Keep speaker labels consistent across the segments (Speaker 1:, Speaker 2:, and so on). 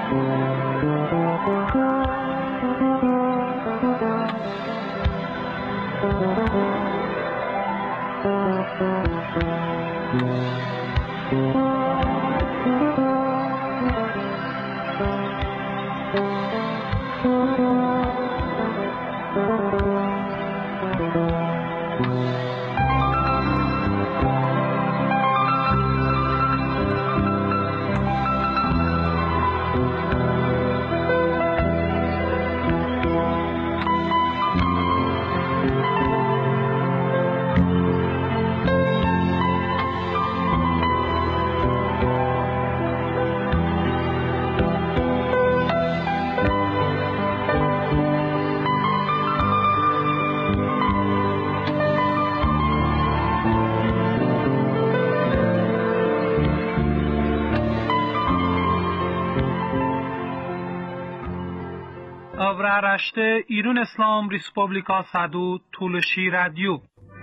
Speaker 1: Avraaraște İran İslam Respublika Sadu Tulshi Radio.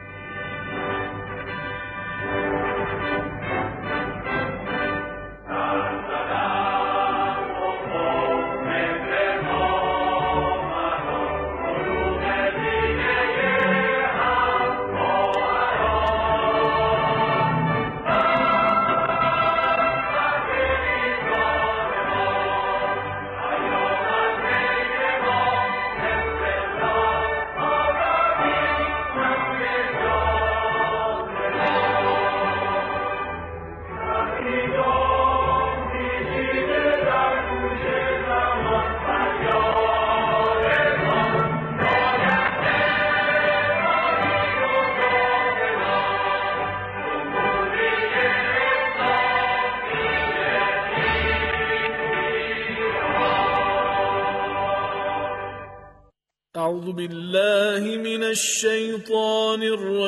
Speaker 2: أعوذ بالله من الشيطان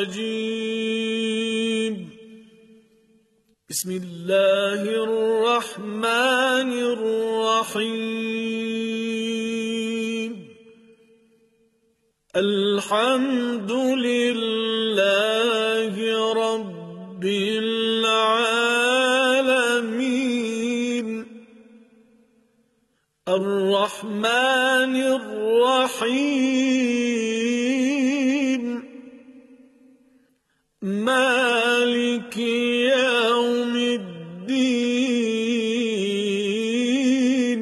Speaker 2: الرجيم. بسم الله الرحمن الرحيم. الحمد لله رب العالمين. الرحمن الرحيم. مالك يوم الدين.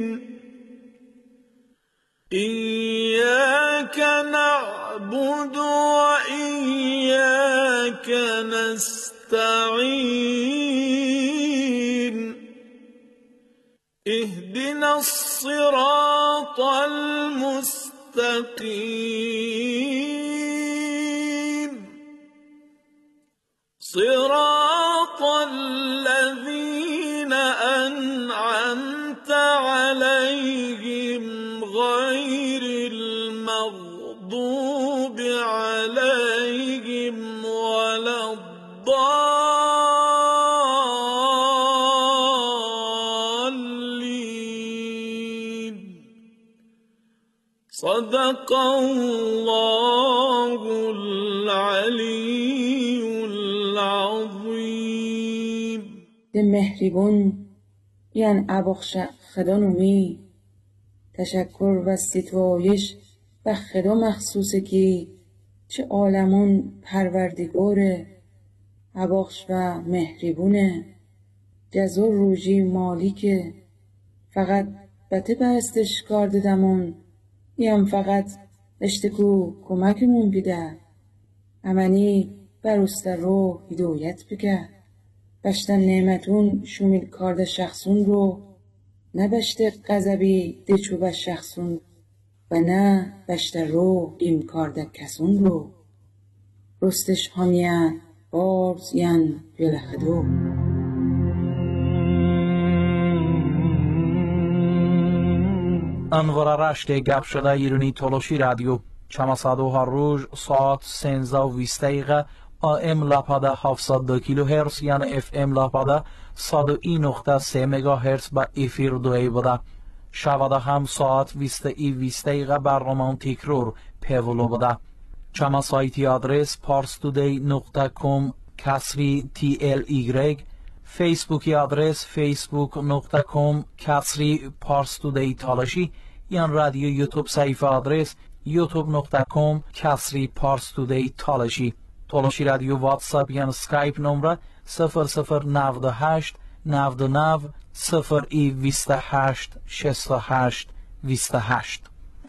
Speaker 2: إياك نعبد وإياك نستعين. اهدنا الصراط المستقيم. صراط الذين أنعمت عليهم غير المغضوب عليهم ولا الضالين. صدق الله العلي العظيم.
Speaker 3: ده مهربون یعنی ابخش خدا نومی تشکر و ستایش به خدا مخصوصه که چه عالمون پروردگاره، ابخش و مهربونه، جزا روژی مالیکه. فقط بته پرستش کار ددمون یم فقط اشتکو کمکمون بیده امنی برسته رو هدایت بکه بشتن نعمتون شومیل کارده شخصون رو نه بشته غضبی دچو به شخصون و نه بشته رو ایم کارده کسون رو رستش همیان بارز ین بلخدو.
Speaker 4: انوارارشت گپ شده ایرانی تولوشی رادیو چماسادو هر روز ساعت 13:20 AM لاپادا 702 کیلوهرتز یعنی FM لاپادا 101.3 مگاهرتز با افیر دوی بوده. شواده هم ساعت 20:20 برنامه تکرار پیولو بوده. چما سایتی آدرس parstoday.com /TLY فیسبوکی آدرس facebook.com/parstoday تالاشی یا رادیو یوتیوب صفحه آدرس youtube.com/parstoday تالاشی. تالاشی رادیو واتساپ یا اسکایپ نمره 0098 99 28 68 28.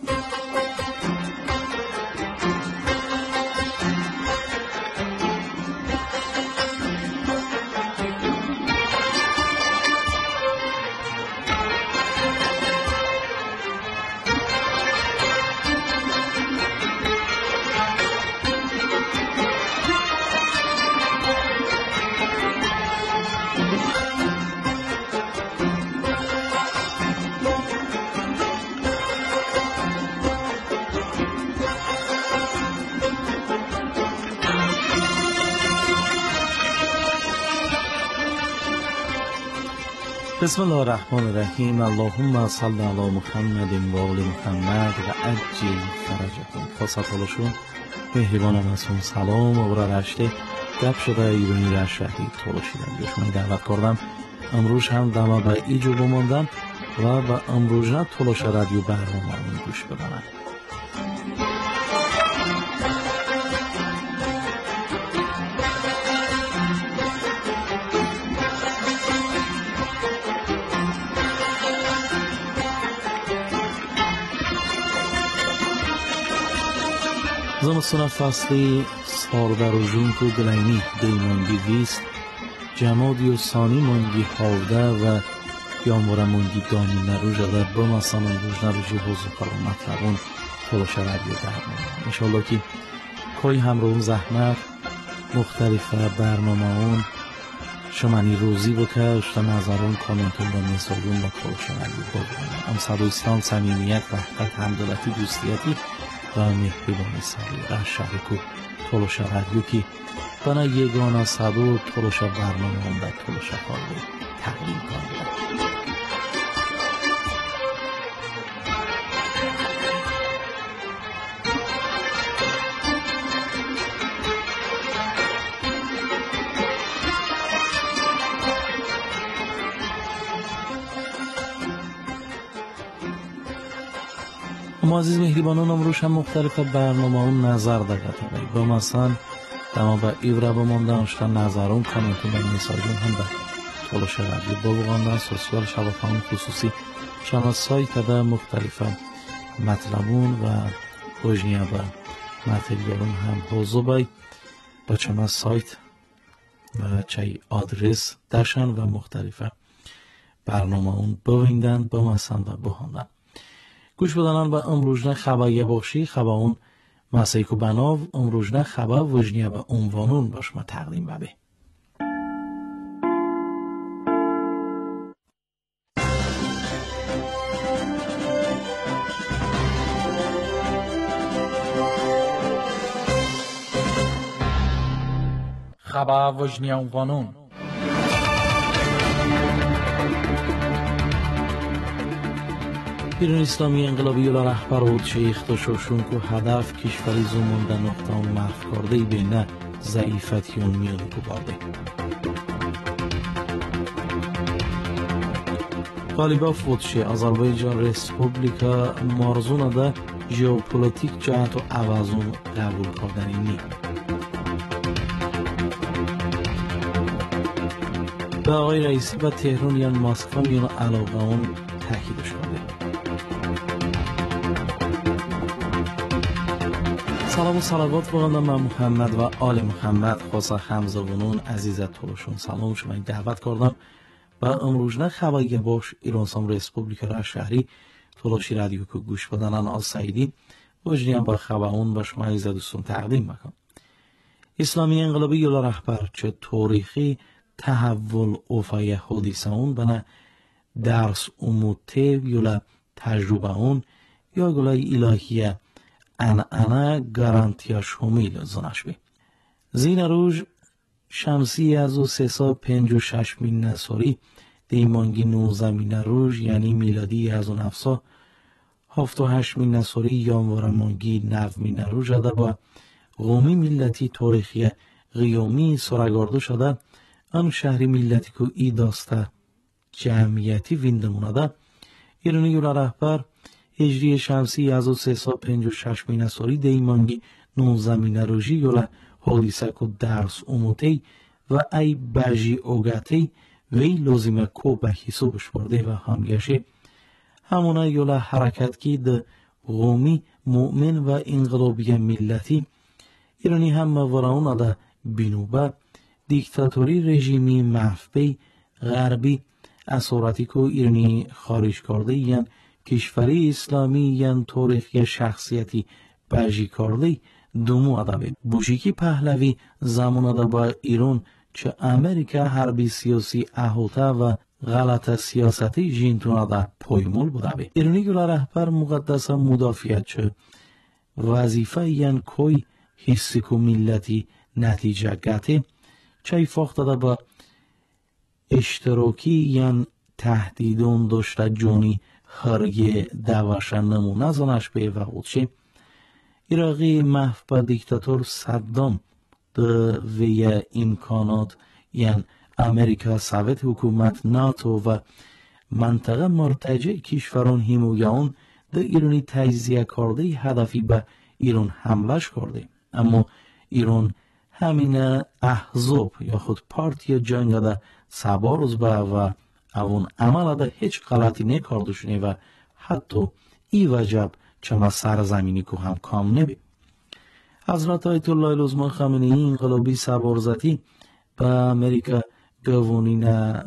Speaker 5: بسم الله الرحمن الرحیم. اللهم صل علی محمد و آل محمد و عجل فرجهم. فاسطالشون مهربان رسول سلام و برای رشته گپ شده ایرانی را شهری تولشیدن شما دعوت کردم امروز هم دما به ایجو بماندم و به امروز تولش رادیو برنامه گوش بدنم. زمستان فصلی ساردر و جونک و گلینی دیمانگی ویست جمادی و ثانی مانگی حاوده و یامورا مانگی دانی نروژ در بمسان امروز نروژی حضور کارون مطلبون تلوش رادیو برنامه انشالله که کوی همراهون زحمت مختلف برنامه اون شمانی روزی بکش و نظرون کامنتون و مثالون با تلوش رادیو بگوانه امصد و اسلام صمیمیت وحدت همدلتی دوستیتی و مهربانی سالی را شهر کو تلوش رادیو که بنا یگانا صدو تلوش برنامه هم در تلوش خواهی تقلیم کنید. اما عزیز مهربانان امروز هم مختلف برنامه اون نظر دقیقه با مثلا دما با ایوره بمانده اشتن نظرون کامنتون و میساجون هم به تلوش رادیو بابقاندن سوسیال شبکه‌های خصوصی شما سایت ده مختلف مطلبون و وجنیه با مطلبون هم حوضو بای با چما سایت و چای آدرس داشتن و مختلف برنامه اون بویندن با مثلا و بهاندن گوش بدانن با امروزنه خبایه باشی خبا اون مسیکو بناو امروزنه خبا وجنیه با عنوانون باش ما تقدیم ببه.
Speaker 4: خبا وجنیه عنوانون
Speaker 5: ایران اسلامی انقلابی و رهبر بود شیخ داشتشون که هدف کشوری زمان در نقطه اون محو کرده بینه ضعیفتی اون میان کو بارده غالبا فوتشه آذربایجان رسپوبلیکا مارزون ده ژئوپلیتیک جهت و عوضون قبول کردنی نی به آقای رئیسی و تهران یا مسکو میان علاقه اون تاکید شده. سلام و صلوات بگردم من محمد و آل محمد خاصا همزبانون عزیزت تلوشون سلام شما دعوت کردم و امروزنه خبری باش ایران اسلامی رسپوبلیک را شهری تلوشی رادیو که گوش بدنن آل سعیدی وجنیم با خبرون با شما عزیزت دوستون تقدیم بکن. اسلامی انقلابی یولا رهبر چه تاریخی تحول اوفای حدیثه اون بنا درس اموته یولا تجربه اون یا گلای الهیه انا گارانتیا شمیل زنش بی زین روز شمسی از و 356 مین نصاری دیمانگی 19 مین روز یعنی میلادی از و نفسا 78 مین نصاری یانوار مانگی 9 مین روز شده با قومی ملتی تاریخی قیامی سرگرده شده آن شهری ملتی که ای داسته جمعیتی ویندمونه ده ایرانی یولا رهبر هجری شمسی از 356 مینه سالی دیمانگی 19 مینه روژی یولا حادیثه که درس اوموتی و ای بجی اوگتی وی لازمه که به حسابش برده و همگشه همونه یولا حرکت که ده قومی مؤمن و انقلابی ملتی ایرانی هم وراونه ده بینوبه دیکتاتوری رژیمی محفبی غربی اسارتی که ایرانی خارج کرده یعن کشوری اسلامی یعن تاریخی شخصیتی بجی کرده دومو ادبه بوشیکی پهلوی زمان ده با ایران چه امریکا حربی سیاسی احوطه و غلط سیاستی جینتونه ده پایمول بوده ایرانی گل رهبر مقدس مدافعت چه وظیفه یعن کوی حسی که ملتی نتیجه گته چای فاخته ده با اشتراکی یعن تهدیدون داشته جونی خرگی دواشن نمونه زنش به وقوچه ایراقی محو دیکتاتور صدام ده وی امکانات یعن امریکا سویت حکومت ناتو و منطقه مرتجع کشوران همویان ده ایرانی تجزیه کرده هدفی به ایران حملش کرده اما ایران همین احزاب یا خود پارتی جنگ ده سبا روز به و اون عمل ده هیچ غلطی نکردشونه و حتی ای وجب چما سرزمینی که هم کام نبی حضرت آیت الله العظمی خامنه‌ای انقلابی سبارزتی به امریکا گوانین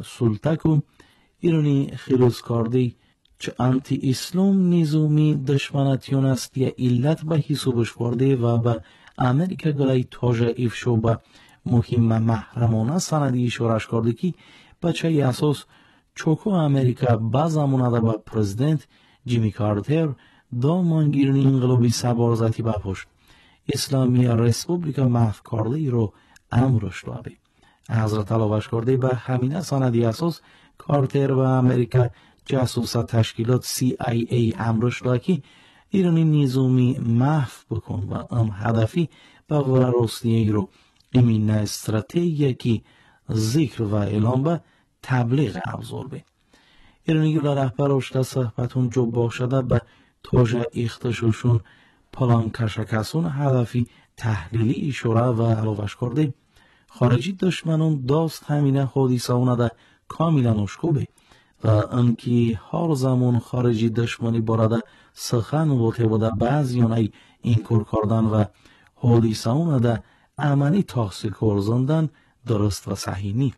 Speaker 5: سلطه ایرانی خیروز کرده چه انتی اسلام نظامی دشمنتیون است یا علت به حسابش برده و به امریکا گلای تاج افشو به مهم محرمانه سندی اشارش کرده که بچه اساس چوکو امریکا بازمونه ده با پرزیدنت جیمی کارتر دامان ایرانی انقلابی سبارزتی بپشت اسلامی رسپوبلیکا محو کرده ای رو امرش داده حضرت علاوش کرده به همین سندی اساس کارتر و امریکا جاسوس تشکیلات CIA امرش داده که ایرانی نظامی محو بکن و هدفی به وراستی ای رو امین استراتژی که ذکر و اعلام به تبلیغ ابزار به ایرانی گل رهبر اشته صحبتون جو باشده به تاج اختشوشون پلان کشکسون هدفی تحلیلی اشاره و علاوش کرده خارجی دشمنون داست همینه حادیثه اونه ده کاملا اشکوبه و انکی هر زمان خارجی دشمنی بارده سخن بوده بوده بعضی اونای اینکور کردن و حادیثه اونه ده عملی تحصیل کرزندن درست و صحیح نی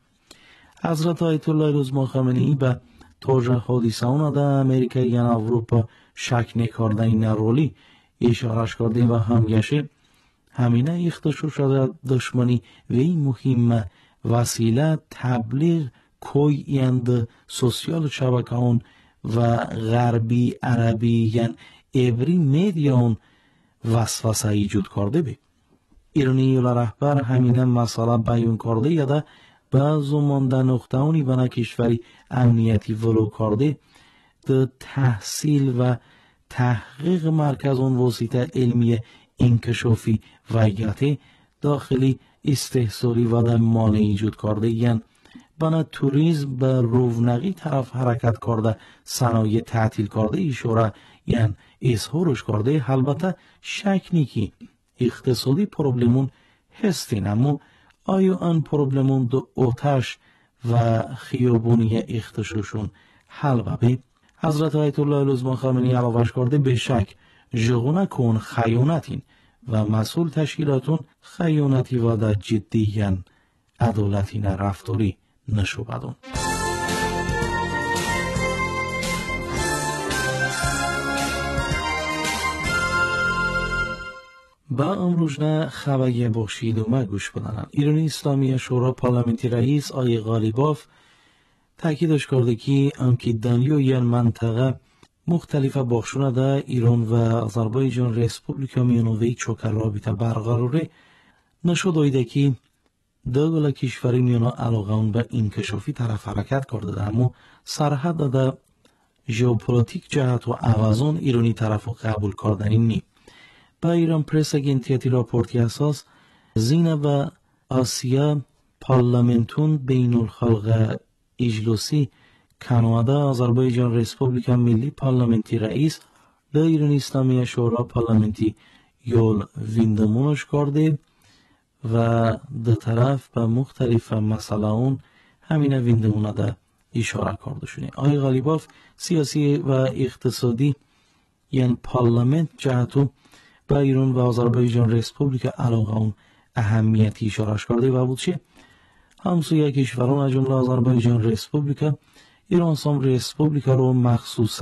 Speaker 5: حضرت آیت الله العظمی خامنه‌ای به تاج حادیثه اونه ده امریکا یا اروپا شک نکرده این رولی اشارش کرده و همگشه همینه اختشو شده دشمنی و این مهم وسیله تبلیغ کوی یند سوسیال شبکه‌ان و غربی عربی یعن عبری میدیان وسوسه ایجاد کرده بی ایرانی یولا رهبر همینه مسئله بیان کرده یده به زمان در نقطه‌انی بنا کشوری امنیتی ولو کرده ده تحصیل و تحقیق مرکزون واسطه علمی انکشافی ویگتی داخلی استحصالی و در مانع ایجاد کرده یعن بنا توریسم به رونقی طرف حرکت کرده صنایع تعطیل کرده اشاره یعن اظهارش کرده البته شک نیکی اقتصادی پروبلمون هستین اما آیا آن پروبلمون دو آتش و خیابونی اختشوشون حل ببی حضرت آیت الله العظمی خامنه‌ای علاوش کرده به شک جغونه کن خیانتین و مسئول تشکیلاتون خیانتی و در جدیین عدالتی رفتاری نشو بدون با امروزنه خبری باشید و گوش بدنن ایرانی اسلامی شورا پارلمنتی رئیس آقای غالیباف تاکیدش کرده که انکی دنیا یا منطقه مختلف بخشونه ده ایران و آذربایجان رسپوبلیکا میانوی چوکر رابطه برقراره نشو دایده که دو کشوری میانا علاقه اون به انکشافی طرف حرکت کرده ده اما سرحد ده ژئوپلیتیک جهت و عوضان ایرانی طرف قبول کردنی نی با ایران پرس اگنتیتی راپورتی اساس زینه و آسیا پارلمنتون بین الخلق اجلوسی کانادا آذربایجان ریسپوبلیکا ملی پارلمنتی رئیس ل ایران اسلامی شورا پارلمنتی یول ویندمونش کرده و دو طرف به مختلف مسئله اون همین ویندمونه ده اشاره کرده شده. آقای غالیباف سیاسی و اقتصادی یعنی پارلمنت جهتو به ایران و آذربایجان ریسپوبلیکا علاقه اون اهمیتی اشاره کرده و بود چه همسوی کشوران از جمله آذربایجان ریسپوبلیکا ایران سام ریسپوبلیکا رو مخصوص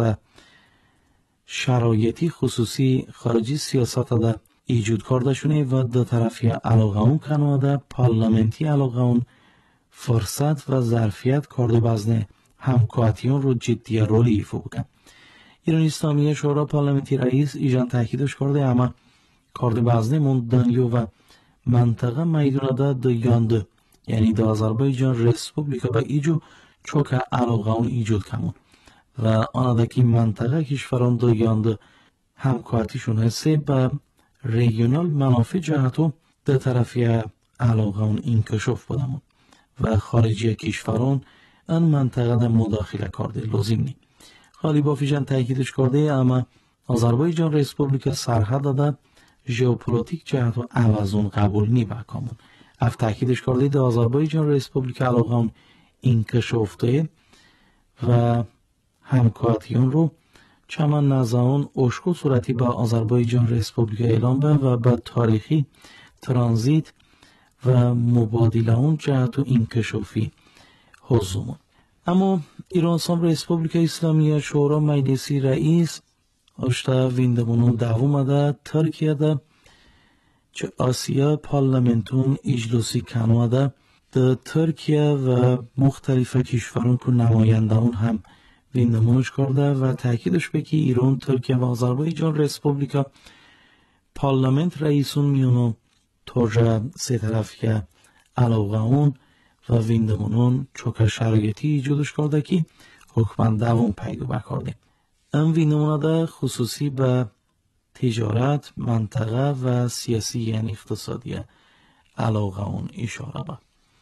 Speaker 5: شرایطی خصوصی خارجی سیاست ده ایجاد کرده شونه و دو طرفی علاقه اون کانادا پارلمنتی علاقه اون فرصت و ظرفیت کرده بزنه همکاتیون رو جدی رولی ایفا بکن. ایران اسلامی شورا پارلمنتی رئیس ایجان تاکیدش کرده اما کرده بزنه موندانیو و منطقه میدونه ده یانده یعنی در آذربایجان ریسپوبلیکا و ایجو چوکا علاقه اون ایجاد کمون و آنادکی منطقه کشوران دو یانده همکارتیشون هسته به ریجنال منافع جهتو در طرفی علاقه اون انکشاف بدمون و خارجی کشوران ان منطقه در مداخله کرده لازم نی. غالیباف جان تاکیدش کرده اما آذربایجان ریسپوبلیکا سرحد داده ژئوپلیتیک جهتو عوضون قبول نی بکامون اف تاکیدش کرده در آذربایجان ریسپوبلیکا علاقه اون انکشافته و همکارتیون رو چمان نزاون اشکو صورتی با آذربایجان ریسپوبلیکا اعلام به و با تاریخی ترانزیت و مبادله اون جهت و انکشافی حضومون. اما ایران سام ریسپوبلیکا اسلامی شورا مجلسی رئیس اشتا ویندمونون دوم ده ترکیه ده چه آسیا پارلمنتون اجلوسی کانادا ده ترکیه و مختلف کشوران که نماینده اون هم ویندمونش کرده و تاکیدش به که ایران ترکیه و آذربایجان ریسپوبلیکا پارلمنت رئیسون میونو ترجه سه طرف که علاقه اون و ویندمونون چوکه شرایطی ایجادش کرده که حکمن دوم پیدا بکرده. این ویندمونه ده خصوصی به تجارت منطقه و سیاسی یعنی اقتصادی علاقه اون اشاره به.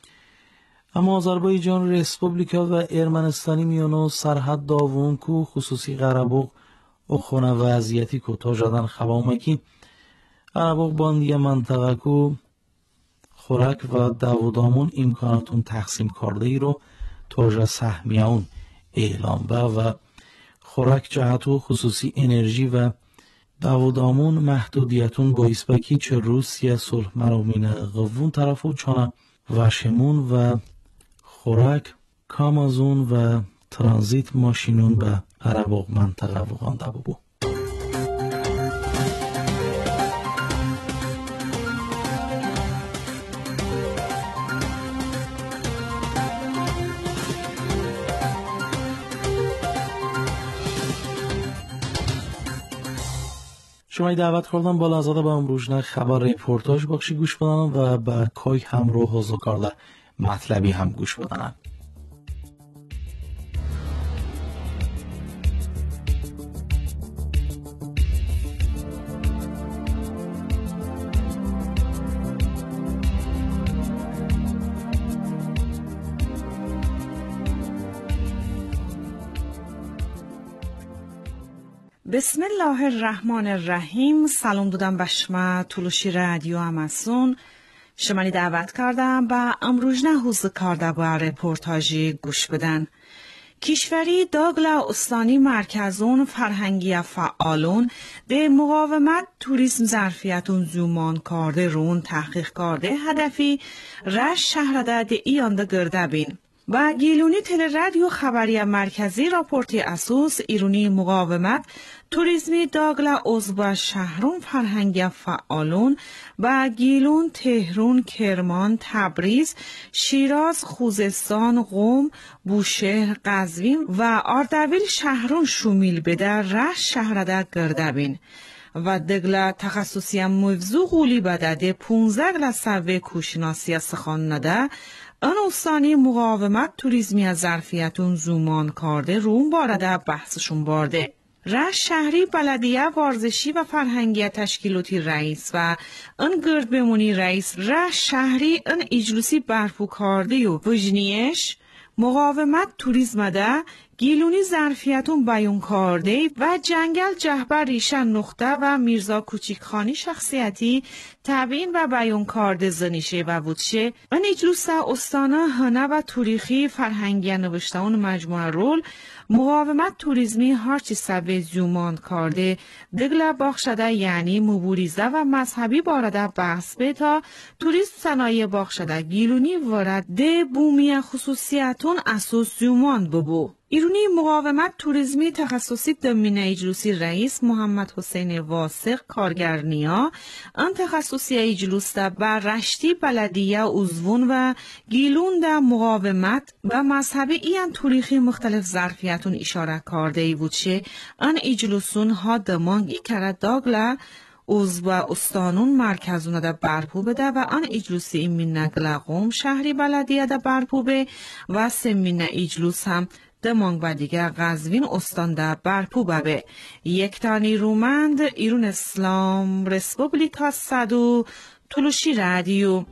Speaker 5: اما آذربایجان ریسپوبلیکا و ارمنستانی میانو سرحد داوون کو خصوصی قره‌باغ و خونه وضعیتی کو تا جدن خبامکی قره‌باغ باندی منطقه کو خوراک و داودامون امکاناتون تقسیم کرده ای رو تا سهمیون اعلام به و خوراک جهتو خصوصی انرژی و داودامون محدودیتون باعث بکی چه روسیه صلح مرامین قوون طرفو چانه وشمون و خوراک کامازون و ترانزیت ماشینون به قره‌باغ منطقه وغانده ببو. شما دعوت کردم بالا ازاده با امروزنه خبر ریپورتاج بخشی گوش بدنم و با کای همراه حضور کرده مطلبی هم گوش بدنم.
Speaker 6: بسم الله الرحمن الرحیم. سلام دادم به شما تولوشی رادیو اماسون. شما دعوت کردم به امروزنه حوزه کرده با رپورتاجی گوش بدن. کشوری داگلا استانی مرکزون فرهنگی فعالون ده مقاومت توریسم ظرفیتون زومان کرده رون تحقیق کرده هدفی رش شهرده ده ایانده گرده بین. و گیلونی تل رادیو خبری مرکزی راپورتی اساس ایرونی مقاومت توریسمی داگلا عضو شهرون فرهنگی فعالون و گیلون تهران کرمان تبریز شیراز خوزستان قم بوشهر قزوین و اردبیل شهرون شومیل بده رش شهرده گردبین و دگلا تخصصی موضوع قولی بده 15 لسوه کوشناسی سخان نده ان استانی مقاومت توریسمی از ظرفیتون زومان کرده روم بارده بحثشون بارده. رش شهری بلدیه ورزشی و فرهنگی تشکیلاتی رئیس و ان گرد بمونی رئیس رش شهری ان اجلوسی برپو کرده و وجنیش مقاومت توریسم ده گیلونی ظرفیتون بیان کرده و جنگل جهبر ریشن نقطه و میرزا کوچیکخانی شخصیتی تبیین و بیان کرده زنیشه و بودشه ان اجلوس استانه هنه و تاریخی فرهنگی نوشتهون مجموعه رول مقاومت توریسمی هرچی سبه زیومان کرده دگل باخشده یعنی مبوریزه و مذهبی بارده بحث به تا توریست صنایع باخشده گیلونی وارد ده بومی خصوصیتون اساس زیومان ببو. ایرونی مقاومت توریسمی تخصصی دمینه اجلوسی رئیس محمد حسین واسق کارگرنیا ان تخصصی اجلوس ده بر رشتی بلدیه عضوون و گیلون ده مقاومت و مذهبی این تاریخی مختلف ظرفیتون اشاره کرده ای بود چه ان اجلوسون ها دمانگی کرد داگله عضو استانون مرکزونه ده برپو بده و آن اجلوسی ایمین نگلقوم شهری بلدیه ده برپو به و سمین اجلوس هم دمانگ و دیگر قزوین استان ده برپو به یک تانی رومند ایرون اسلام رسپوبلیکا صدو تلوشی رادیو.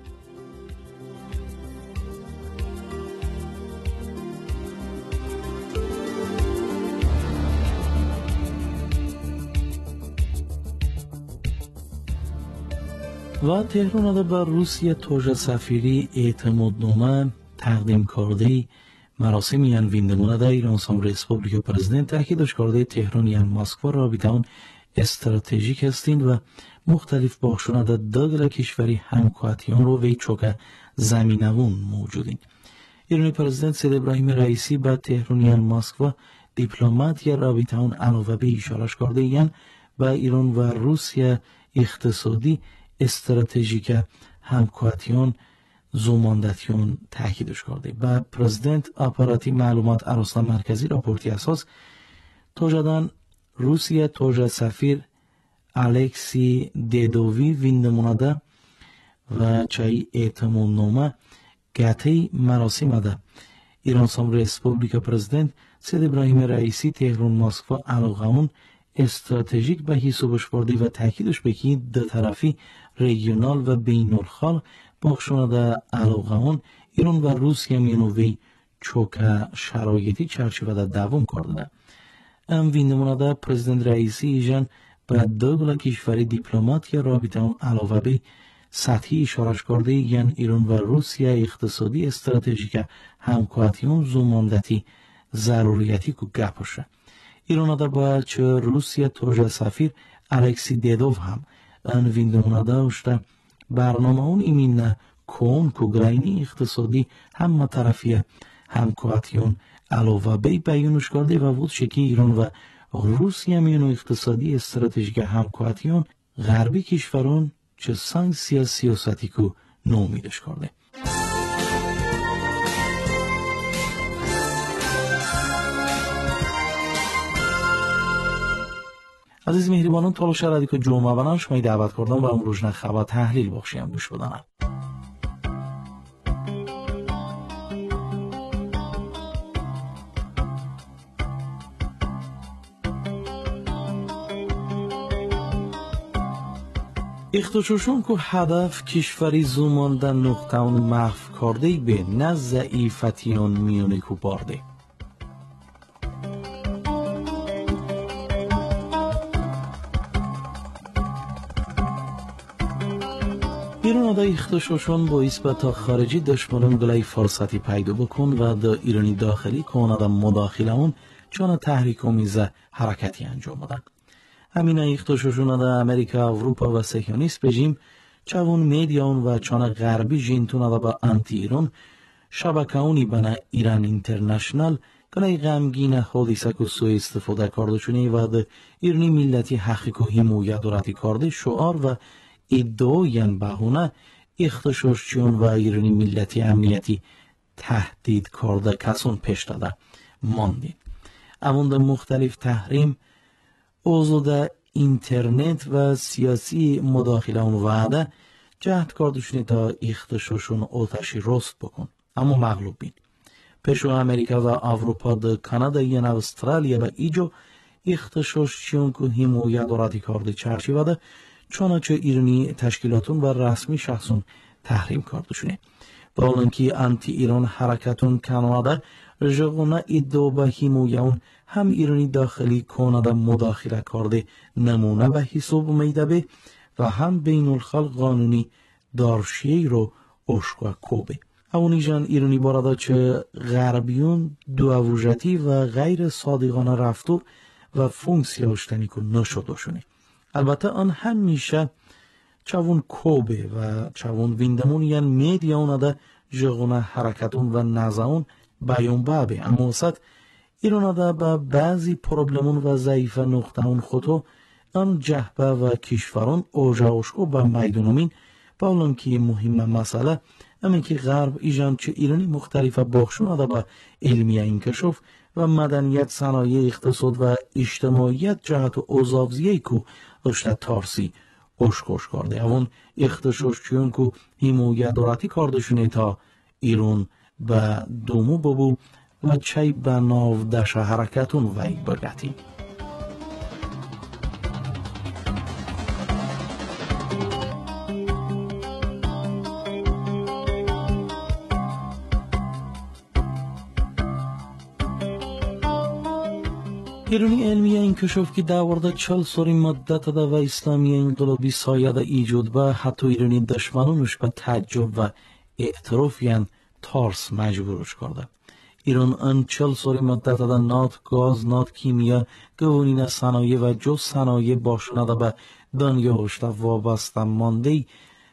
Speaker 5: و تهران ده بر روسیه توجه سفیری اعتمادنامه تقدیم کرده مراسمی یان ویندمونه ده ایران سام ریسپوبلیک پرزیدنت تاکیدش کرده تهران یان مسکو رابطه استراتژیک هستند و مختلف بخشونه ده داگل کشوری همکاتیان رو وی چوکه زمینوون موجودین. ایرانی پرزیدنت سید ابراهیم رئیسی با تهران یان مسکو دیپلمات یا رابطه اون علاوه به اشارش کرده یان با ایران و روسیه اقتصادی استراتژیک همکاتیان زوماندتیون تاکیدش کرده. با پرزیدنت آپاراتی معلومات ارسطو مرکزی راپورتی اساس توجدان روسیه توجه سفیر الکسی دیدووی ویندمونده و چای اعتمادنامه گاتی مراسم ده ایران سام ریسپوبلیک پرزیدنت سید ابراهیم رئیسی تهران مسکو علاقمون استراتژیک به حسابش برده و تاکیدش به که دو طرفی ریجنال و بین الخال بخشونه ده علاقمون ایران و روسیه میانوی چوکه شرایطی چرچوه ده دوام کرده. ام ویندمونه ده پرزیدنت رئیسی ایجان به دو کشوری دیپلمات یا رابطه اون علاوه به سطحی اشارش کرده یعنی ایران و روسیه اقتصادی استراتژیک همکاتیون زوماندتی ضروریتی که گپشه. ایران ده باید چه روسیه توجه سفیر الکسی دیدوف هم ان ویندمونه داشته برنامه اون ایمین کون کوگراینی اقتصادی هم طرفی همکاتیون علاوه به بیانش کرده و بود شکی ایران و روسیه میانو اقتصادی استراتژیک همکاتیون غربی کشوران چه سانکسیا سیاستی که نومیدش کرده. عزیز مهربانان تلاش رادیو که جمعه بنان شما دعوت کردم و امروز خبر تحلیل بخشیم گوش بدانم. اختشاشون که هدف کشوری زوماندن نقطه‌ان محو کرده به نه ضعیفتیان میونه که بارده. ایران آده اختشاشون با اثبات خارجی دشمنان گلای فرصتی پیدا بکن و دا ایرانی داخلی که آنها مداخله اون چون تحریک آمیزه حرکتی انجام بدن. همین اختشاشون دا امریکا، اروپا و صهیونیست رژیم چون میدیان و چون غربی جینتون دا با انتی ایران شبکه‌ونی بنا ایران اینترنشنال کنای غمگین حادثه که سوء استفاده کرده شونه و دا ایرانی ملتی حقیق و حمایت دارتی کرده شعار و ادعایان بهونه اختشاشچیون و ایرانی ملتی امنیتی تهدید کرده کسون پیش داده ماندین. اون مختلف تحریم اوضاع اینترنت و سیاسی مداخله اون وعده جهد کردشونی تا اختشاشون آتشی رست بکن اما مغلوب بین. پیشو امریکا و اروپا ده کانادا یا استرالیا و ایجو iqtishoschiyon ku himoyadorati kardı çerçevede çanaçı İrani teşkilatın ve resmi şahsın tahrim kardışını. Bağlan ki anti-İran harekatın kanada جغنا ادعا به حمایت هم ایرانی داخلی کانادا مداخله کرده نمونه به حساب میده به و هم بین الخلق قانونی دارشی رو اشکا کوبه. اونیجان ایرانی بارادا چه غربیون دواوجتی و غیر صادقانه رفتار و فونکسیاشتنی که نشده شونه. البته آن همیشه چون کوبه و چون ویندمون یعنی میدیانه ده جغنا حرکتون و نزاون بیان بابه اما صد ایران دا با بعضی پروبلمون و ضعیف نقطهون خودو آن جهبه و کشوران اوجاوشکو با میدونومین باولن که مهم مسئله اما که غرب ایجان چه ایرانی مختلف باخشون دا با علمیه انکشاف و مدنیت صنایع اقتصاد و اجتماعیت جهت و اوزاوزیه که اشتا تارسی اشکوش کرده اون اختشوش چیون که حمایت دارتی کردشونه تا ایران با دومو ببو و چای به ناو دش حرکتون وی برگتی. ایرانی علمیه انکشاف که داورده 40 سال مدت ده و اسلامی انقلابی سایه ده ایجاد به حتی ایرانی دشمنانش به تعجب و اعتراف یعن تارس مجبورش کرده. ایران ان 40 سال مدت ده نات گاز، نات کیمیا، قوانین صنایع و جز صنایع باشنده به دنیاش وابسته مانده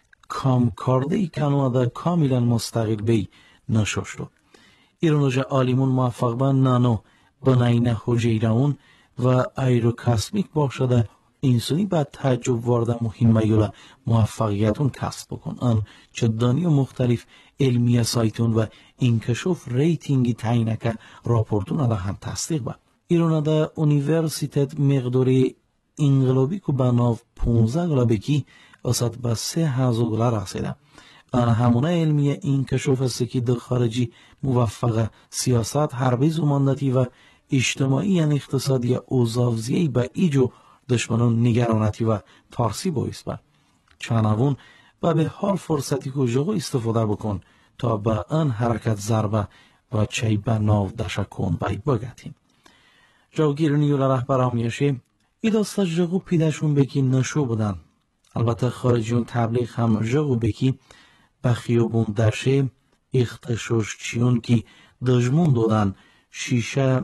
Speaker 5: کام کرده کانادا کاملا مستقل بی نشاشته. ایران جا عالمون موفق به نانو بناین حجیرون و ایروکاسمیک باشده انسانی بعد تعجب وارده مهمه یولا موفقیتون کسب بکن. آن چه دانیا مختلف علمیه سایتون و انکشاف ریتینگی تاینکه راپورتون ادا هم تصدیق با. ایران دا اونیورسیتت مقداری انقلابی که بناو 15 گلابکی اصد با $3,000 رسیده. آن همونه علمیه انکشاف است که در خارجی موفق سیاست حربی زماندتی و اجتماعی یعنی اقتصادی اوزاوزیهی با ایجو دشمنان نگرانتی و تارسی باعث با. چنانون و به هر فرصتی که جغو استفاده بکن تا با آن حرکت ضربه و چای به ناو دشه کن باید بگتیم. جاگیرنی و رهبر همیشه ای داسته جغو پیدشون بکی نشو بودن. البته خارجیون تبلیغ هم جغو بکی به خیابون دشه اختشوش چیون که دجمون دادن شیشه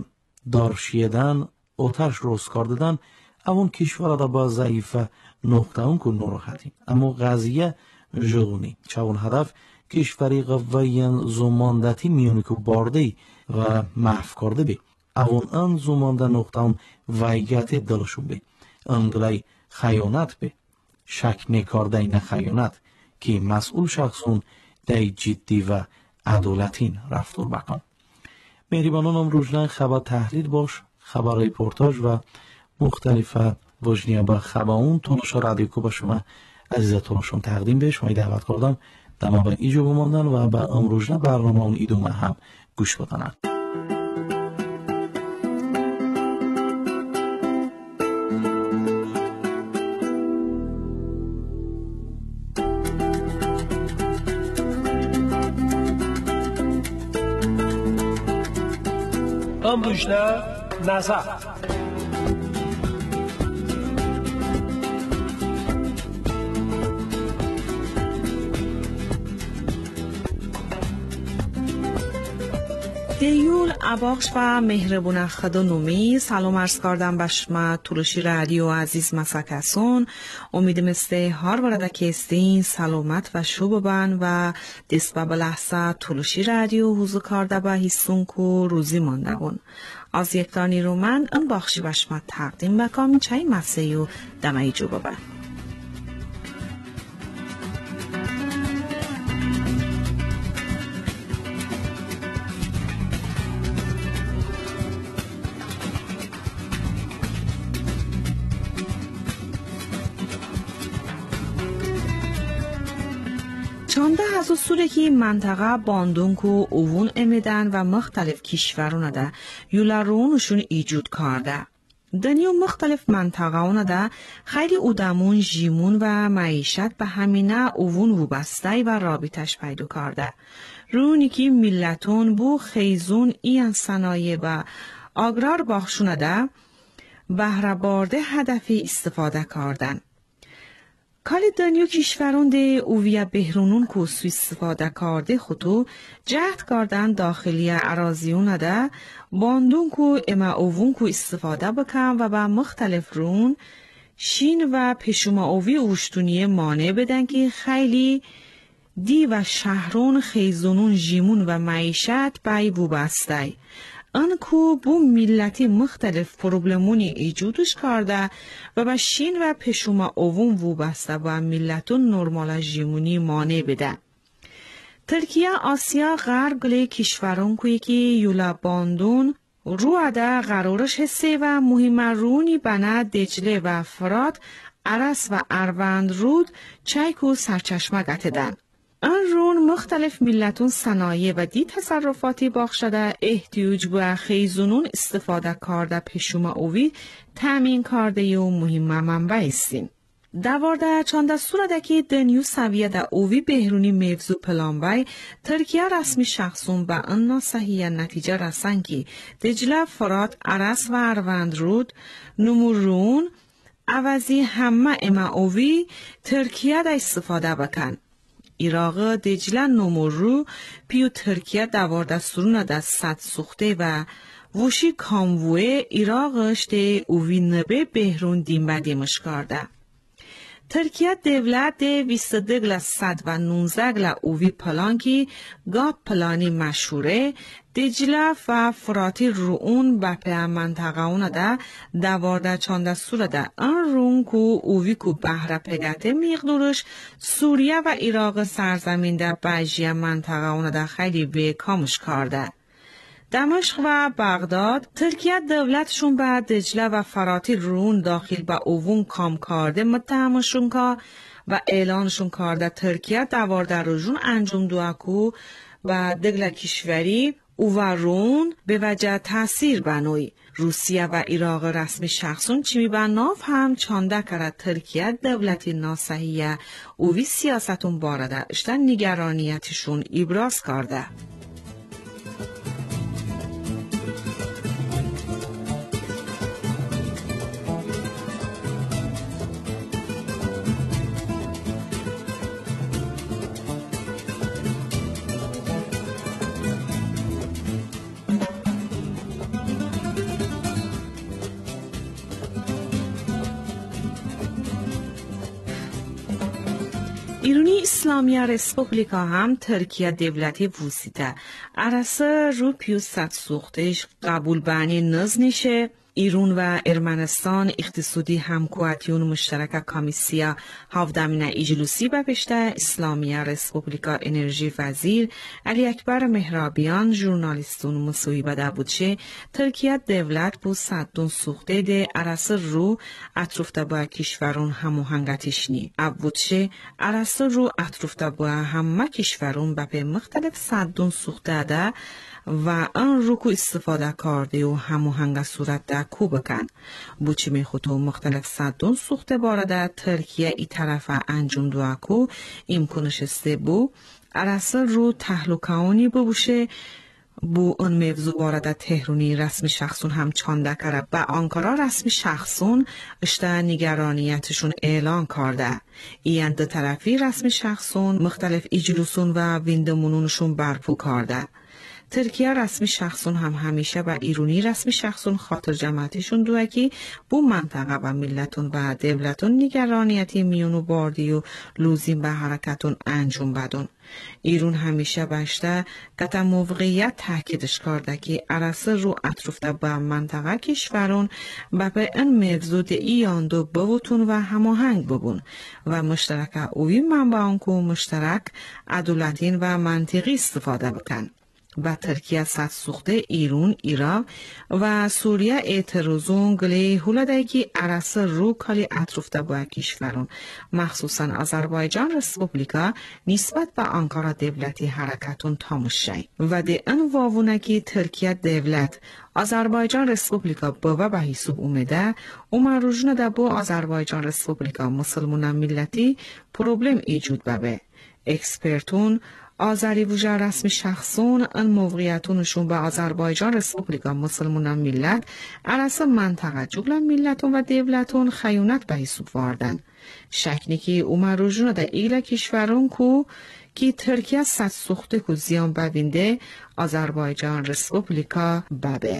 Speaker 5: دارشیدن آتش روز کردن اون کشور دا با ضعیفه نقطه اون که نراحتیم اما قضیه جغونی چون هدف کشوری قویین زماندتی میونی که بارده و محف کرده بی اون ان زمانده نقطه اون ویگت دلشون بی انگلی خیانت بی شک نکارده این خیانت که مسئول شخصون دی جدی و عدالتین رفتار بکن. مهربانان امروزن خبر تحلیل باش خبر ریپورتاج و مختلف وجنیه با خبرون تونشا رادیو کو با شما عزیزتونشون تقدیم به شما دعوت کردم دما به ایجو بماندن و به امروزن برنامه اون ایدومه هم گوش بدنن.
Speaker 1: امروزنه نظر
Speaker 6: دیول اباخش و مهربون خدا نومی سلام عرض کردم به شما تولوشی رادیو عزیز مسکسون امیدم استه هر ورده که استین سلامت و شو ببن و دست به لحظه تولوشی رادیو حضور کرده به حسون کو روزی مانده بون از یک تانی رو من این باخشی به شما تقدیم بکم چای مسیو دمه جو ببن. چانده از سورکی منطقه باندونکو اوون امیدن و مختلف کشورونه ده یولارونشون ایجود کرده. دنیو مختلف منطقه‌ونه ده خیلی ادمون جیمون و معیشت به همینه اوون وبسته و رابطش پیدا کرده. رونی که ملتون بو خیزون این صنایع و آگرار باخشونه ده بهره بارده هدفی استفاده کردن. کالی دنیو کشورون ده اوویا بهرونون که سوی استفاده کرده خودو جهد کردن داخلی اراضیون ده باندون که اما اوون که استفاده بکن و با مختلف رون شین و پشوما اووی اوشتونی مانع بدن که خیلی دی و شهرون خیزونون جیمون و معیشت بای وبسته. انکو بو ملتی مختلف پروبلمونی ایجودش کرده و با شین و پشوما اوون وبسته و ملتون نرمال جیمونی مانع بده. ترکیه آسیا غرب گلی کشورون کوی که یولا باندون رو اده قرارش حسه و مهم رونی بنا دجله و فرات عرس و اروند رود چایکو سرچشمه گتدن. آن رون مختلف ملتون صنایع و دی تصرفاتی باخشده احتیاج به خیزونون استفاده کرده پشوما اوی تامین کرده و مهم منبع استین. دوارده چانده سورده که دنیو سویه ده اوی بهرونی موضوع پلانبای ترکیه رسمی شخصون به انا صحیح نتیجه رسن که دجله فرات عرس و اروند رود نمورون عوضی همه اما اوی ترکیه ده استفاده بکن. ایراق دجله نمورو پیو ترکیه دوارده سرونه ده صد سوخته و وشی کاموه ایراقش ده اوی نبه بهرون دیم بدیمش کرده. ترکیه دولت ده 22,119 اوی پلان که گاب پلانی مشهوره دجله و فراتی رون بپه منطقه اونه ده دوارده چانده سوره ده ان رون که اوی که بحر پگته میقدورش سوریه و عراق سرزمین ده بجیه منطقه اونه ده خیلی به کامش کرده. دمشق و بغداد ترکیه دولتشون به دجله و فراتی رون داخل به اوون کام کرده متهمشون که و اعلانشون کرده ترکیه دوارده رجون انجام دوکو و دگل کشوری او و رون به وجه تاثیر بنوی روسیه و عراق رسمی شخصون چیمی به ناف هم چانده کرد ترکیه دولتی ناسحیه اوی سیاستون بارده اشتن نگرانیتشون ابراز کرده. ایرانی اسلامی رسپوبلیکا هم ترکیه دولتی وسیطه عرصه رو پیو صد سوختش قبول بانی نز نیشه. ایران و ارمنستان اقتصادی همکواتیون مشترک کمیسیا هفدمین اجلوسی بپشته اسلامی رسپوبلیکا انرژی وزیر علی اکبر مهرابیان ژورنالیستون مسوی بده بودشه ترکیه دولت بو صدون سوخته ده عرصه رو اطرفته با کشورون هموهنگتشنی ابودشه عرصه رو اطرفته با همه کشورون بپه مختلف صدون سوخته ده و آن رو که استفاده کرده و هموهنگ صورت ده کو بکن. بوچی می خودو مختلف صدون سوخته بارده ترکیه ای طرف انجام دو کو امکانش استه بو عرصه رو تحلوکانی ببوشه بو اون موضوع بارده تهرونی رسمی شخصون هم چانده کرده با آنکارا رسمی شخصون اشته نگرانیتشون اعلان کرده. این دو طرفی رسمی شخصون مختلف اجلوسون و ویندمونونشون برپو کرده. ترکیه رسمی شخصون هم همیشه با ایرانی رسمی شخصون خاطر جماعتشون دوه که بو منطقه و ملتون و دولتون نگرانیتی میونو باردی و لوزین به حرکتون انجام بدون. ایران همیشه باشته که موقعیت تاکیدش کرده که عرصه رو اطرفته به منطقه کشورون و به این موضوع ایان دو بوتون و هماهنگ ببون و مشترک اوی منبعون که مشترک عدالتین و منطقی استفاده بکن. و ترکیه سات سوخته ایران، ایران و سوریه اعتراضون گلی هولدگی عرصه رو کالی اطرفته با کشورون مخصوصا آذربایجان رسپوبلیکا نسبت به آنکارا دولتی حرکتون تاموشی و ده ان واوونکی ترکیه دولت آذربایجان رسپوبلیکا با به حساب اومده روزونه ده با آذربایجان رسپوبلیکا مسلمان ملتی پروبلم ایجود ببه. اکسپرتون آذری وجه رسمی شخصون ان موقعیتونشون به آذربایجان رسپوبلیکا مسلمان ملت عرصه منطقه جگل ملتون و دولتون خیونت به حساب واردن. شکنی که روزونه ده ایل کشورون که ترکیه سات سوخته که زیان ببینده آذربایجان رسپوبلیکا ببه.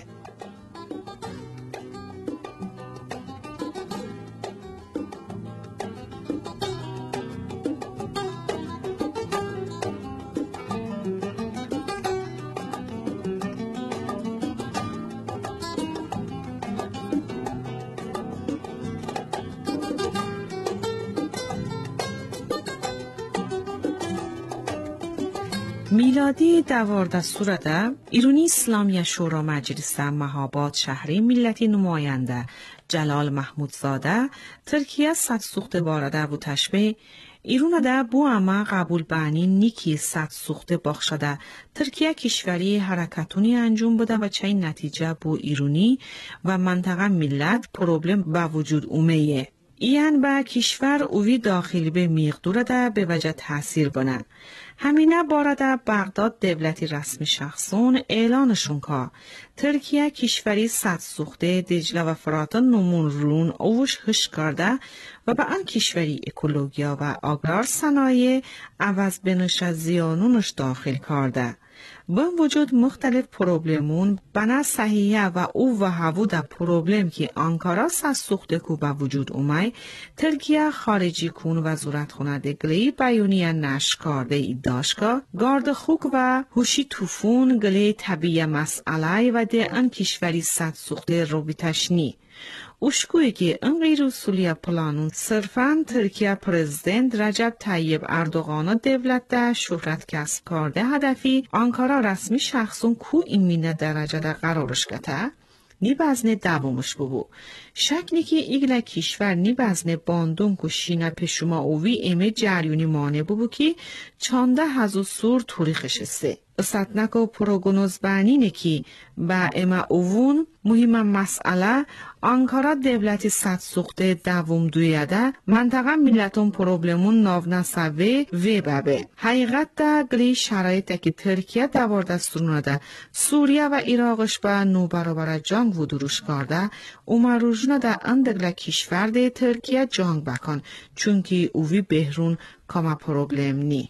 Speaker 6: میلادی 12 سورده ایرانی اسلامی شورا مجلس مهاباد شهری ملتی نماینده جلال محمودزاده ترکیه سات سوخته بارده و تشبه ایران ده بو اما قبول بانی نیکی سات سوخته باخشده ترکیه کشوری حرکتونی انجام بده و چه نتیجه بو ایرانی و منطقه ملت پروبلم با وجود اومیه. این با کشور اوی داخلی به میقدور ده به وجه تاثیر بنه. همینه بارده بغداد دولتی رسمی شخصون اعلانشون که ترکیه کشوری سات سوخته دجله و فرات نمون رون اوش هش کرده و به آن کشوری اکولوژیا و آگرار صنایع عوض بنش زیانونش داخل کرده. با وجود مختلف پروبلمون بنا صحیحه و او و هوو ده پروبلم که آنکارا سات سوخته کو با وجود اومای ترکیه خارجی کون وزارت خونه گلی بیانیه نشکارده ایداشکا گارد خوک و هوشی توفون گلی طبیعه مسئله و ده ان کشوری سات سوخته رو بیتشنی. اشکویی که این غیر اصولی پلانون صرفاً ترکیه پرزیدنت رجب طیب اردوغان دولت ده شهرت کسب کرده هدفی آنکارا رسمی شخصون کو این مینه درجه ده قرارش گته نی بزن دوامش ببو. شکنی که ایگل کشور نی بزن باندون که شینه پشما اووی ایمه جریونی مانه ببو که چانده هزو سور توریخش سه. استنک و پروگنوز بانینه که با اما اوون مهم مسئله آنکارا دولتی سات سوخته دوم دویده منطقه ملتون پروبلمون ناو نسوه و ببه. حقیقت ده گلی شرایطه که ترکیه دوارده سرونه سوریه و عراقش با نو برابر جنگ و دروش کرده روزونه ده اندگل کشور ده ترکیه جنگ بکن چونکه اوی بهرون کاما پروبلم نی.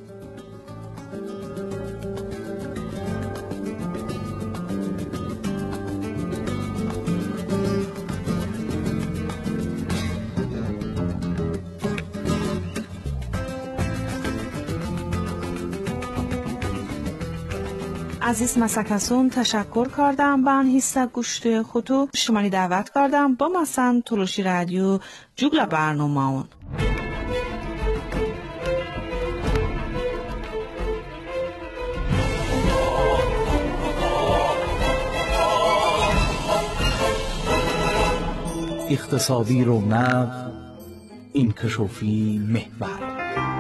Speaker 6: عزیز مسکسون تشکر کردم به آن حصه گوشت خودو شمانی دعوت کردم با مثلا تلوشی رادیو جوگل برنامه اون.
Speaker 5: اقتصادی رونق انکشافی محور.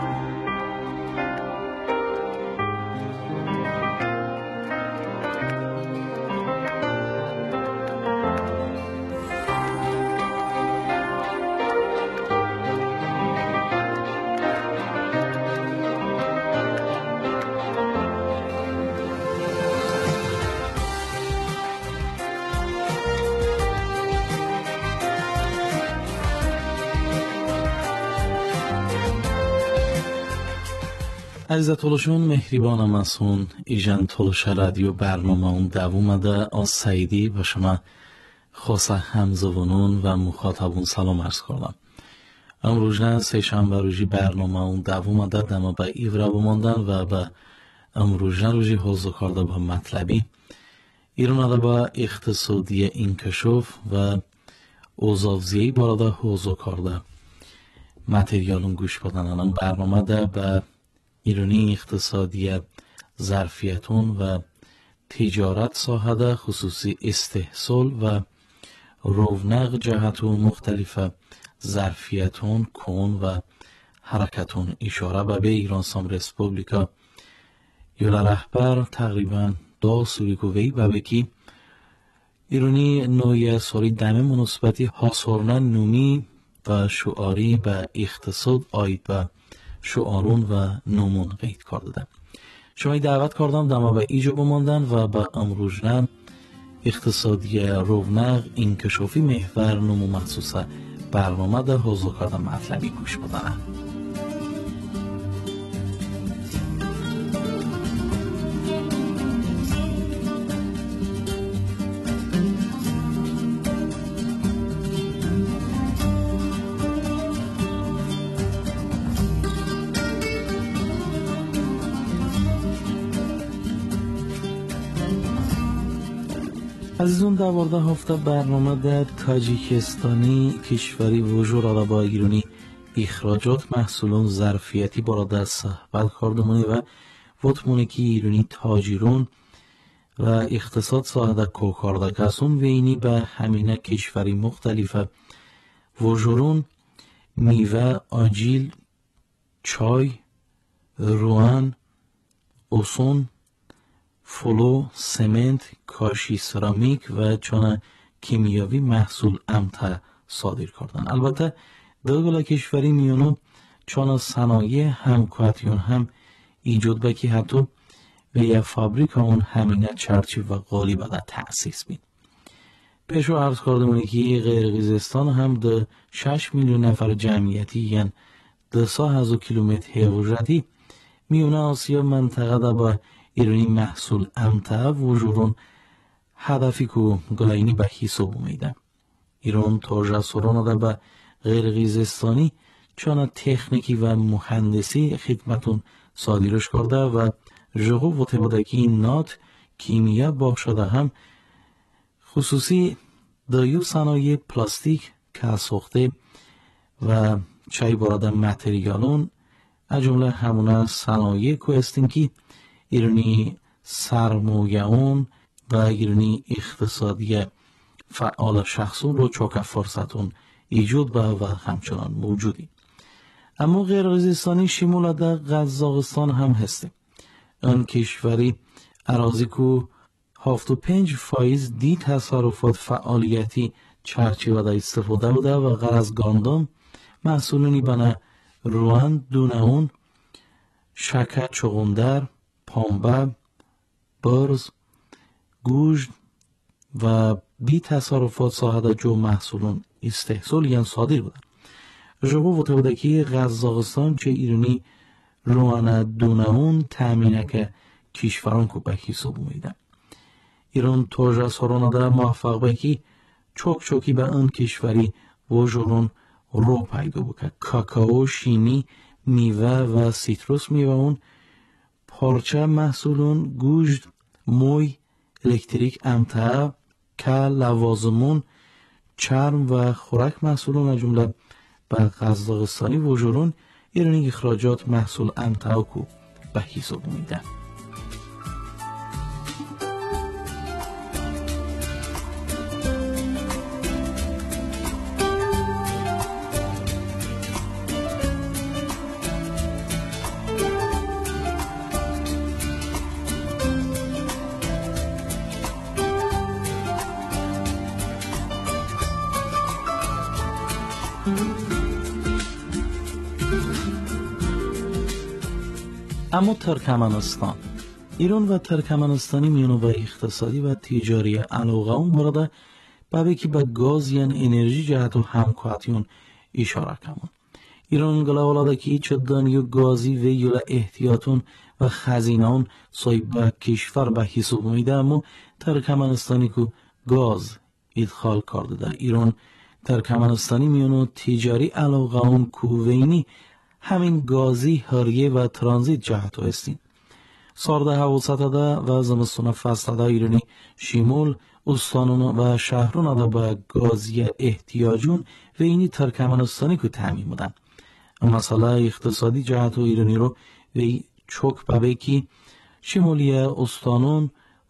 Speaker 5: عزیز تولشون مهربانم هستون ایجان تولش رادیو برنامه اون دوومده از سعیدی و شما خاصه همزبانون و مخاطبون سلام عرض کردم. امروزنه سه‌شنبه روزی برنامه اون دوومده دما به ایورا بماندن و به امروزنه روزی حوض کرده به مطلبی ایران با اقتصادی انکشاف و اوزافزیهی باراده حوض کرده متریالون گوش بدن. الان برنامه ده به ایرانی اقتصادی ظرفیتون و تجارت ساحده خصوصی استحصال و رونق جهت و مختلف ظرفیتون کن و حرکتون اشاره به ایران سام ریسپوبلیکا یولا رهبر تقریبا دا سوریکو وی بکی ایرانی نوی سوری دمه مناسبتی حاصرنا نومی و شعاری به اقتصاد آید به شعارون و نومون قید کرده. شما دعوت کردم دما به ایجا بماندن و به امروزنن اقتصادی رونق انکشافی محور نمو مخصوص برنامه در حضور کردن مطلبی گوش بدنم. عزیزون در وارد هفته برنامه در تاجیکستانی کشوری وجود را با ایرانی اخراجات محصولون ظرفیتی برای صحبت کردمونی و وطمونه که ایرانی تاجرون و اقتصاد ساعده کوکارده کسون و اینی به همینه کشوری مختلف وجودون میوه، آجیل، چای، روان، اوسون، فلو، سمنت، کاشی سرامیک و چون کیمیاوی محصول امتا صادر کردن. البته دوگل کشوری میونو چون صنایع همکاتیون هم ایجاد بکی حتی و یا فابریک اون همینه چرچی و قالی بده تأسیس بید. پیشو عرض کردمونی که قرقیزستان هم ده 6 میلیون نفر جمعیتی یعنی 200,000 کیلومتر حیوژتی میونه آسیا منطقه ده با ایرانی محصول امتا وجودون هدفی که گلاینی به حساب میده. ایران تاجر سرانه ده به قرقیزستانی چون تکنیکی و مهندسی خدمتون صادرش کرده و جغو و تبادکی نات کیمیا باشده هم خصوصی دایو صنایع پلاستیک که ساخته و چای براده متریالون از جمله همونه صنایع که هستیم که ایرانی سرمایه‌اون و ایرانی اقتصادی فعال شخصون رو چوکه فرصتون ایجاد به و همچنان موجودی. اما قرقیزستانی شمول در قزاقستان هم هسته. آن کشوری اراضی که 75% دی تصرفات فعالیتی چرچی و در استفاده بوده و غرض گاندام محصولونی بنا روان، دونهون، شکر چغندر، پنبه، برز، گوشت و بی تصرفات ساحده جو محصولون استحصال یعنی صادر بودن. جواب وطه بوده که قزاقستان چه ایرانی روان دونهون تأمینه که کشوران که به حساب میدن. ایران تاجر سرانه در موفق به که چوکی به آن کشوری وجورون رو پیدا بکن. کاکائو، شیمی، میوه و سیتروس میوه اون پارچه محصولون گوشت، موی، الکتریک امتع، کل، لوازمون، چرم و خوراک محصولون از جمله به قزاقستانی وجورون ایرانی اخراجات محصول امتع کو به حساب میدن. اما ترکمنستان ایران و ترکمنستانی میانو به اقتصادی و تجاری علاقه اون برده به که به گاز یعنی انرژی جهت و همکاتیون اشاره کمون. ایران گلاولاده که چه دانیو گازی و یولا احتیاطون و خزینه اون صاحب به کشور به حساب میده. اما ترکمنستانی که گاز ادخال کرده در ایران ترکمنستانی میانو تجاری علاقه اون کووینی همین گازی هریه و ترانزیت جهت هستین. سارده حواست ده و زمستون فصل ده ایرانی شمول استانون و شهرون ده به گازی احتیاجون و اینی ترکمنستانی که تعمیم بودن. مثلا اقتصادی جهت و ایرانی رو و چوک ببه که شمولی استانون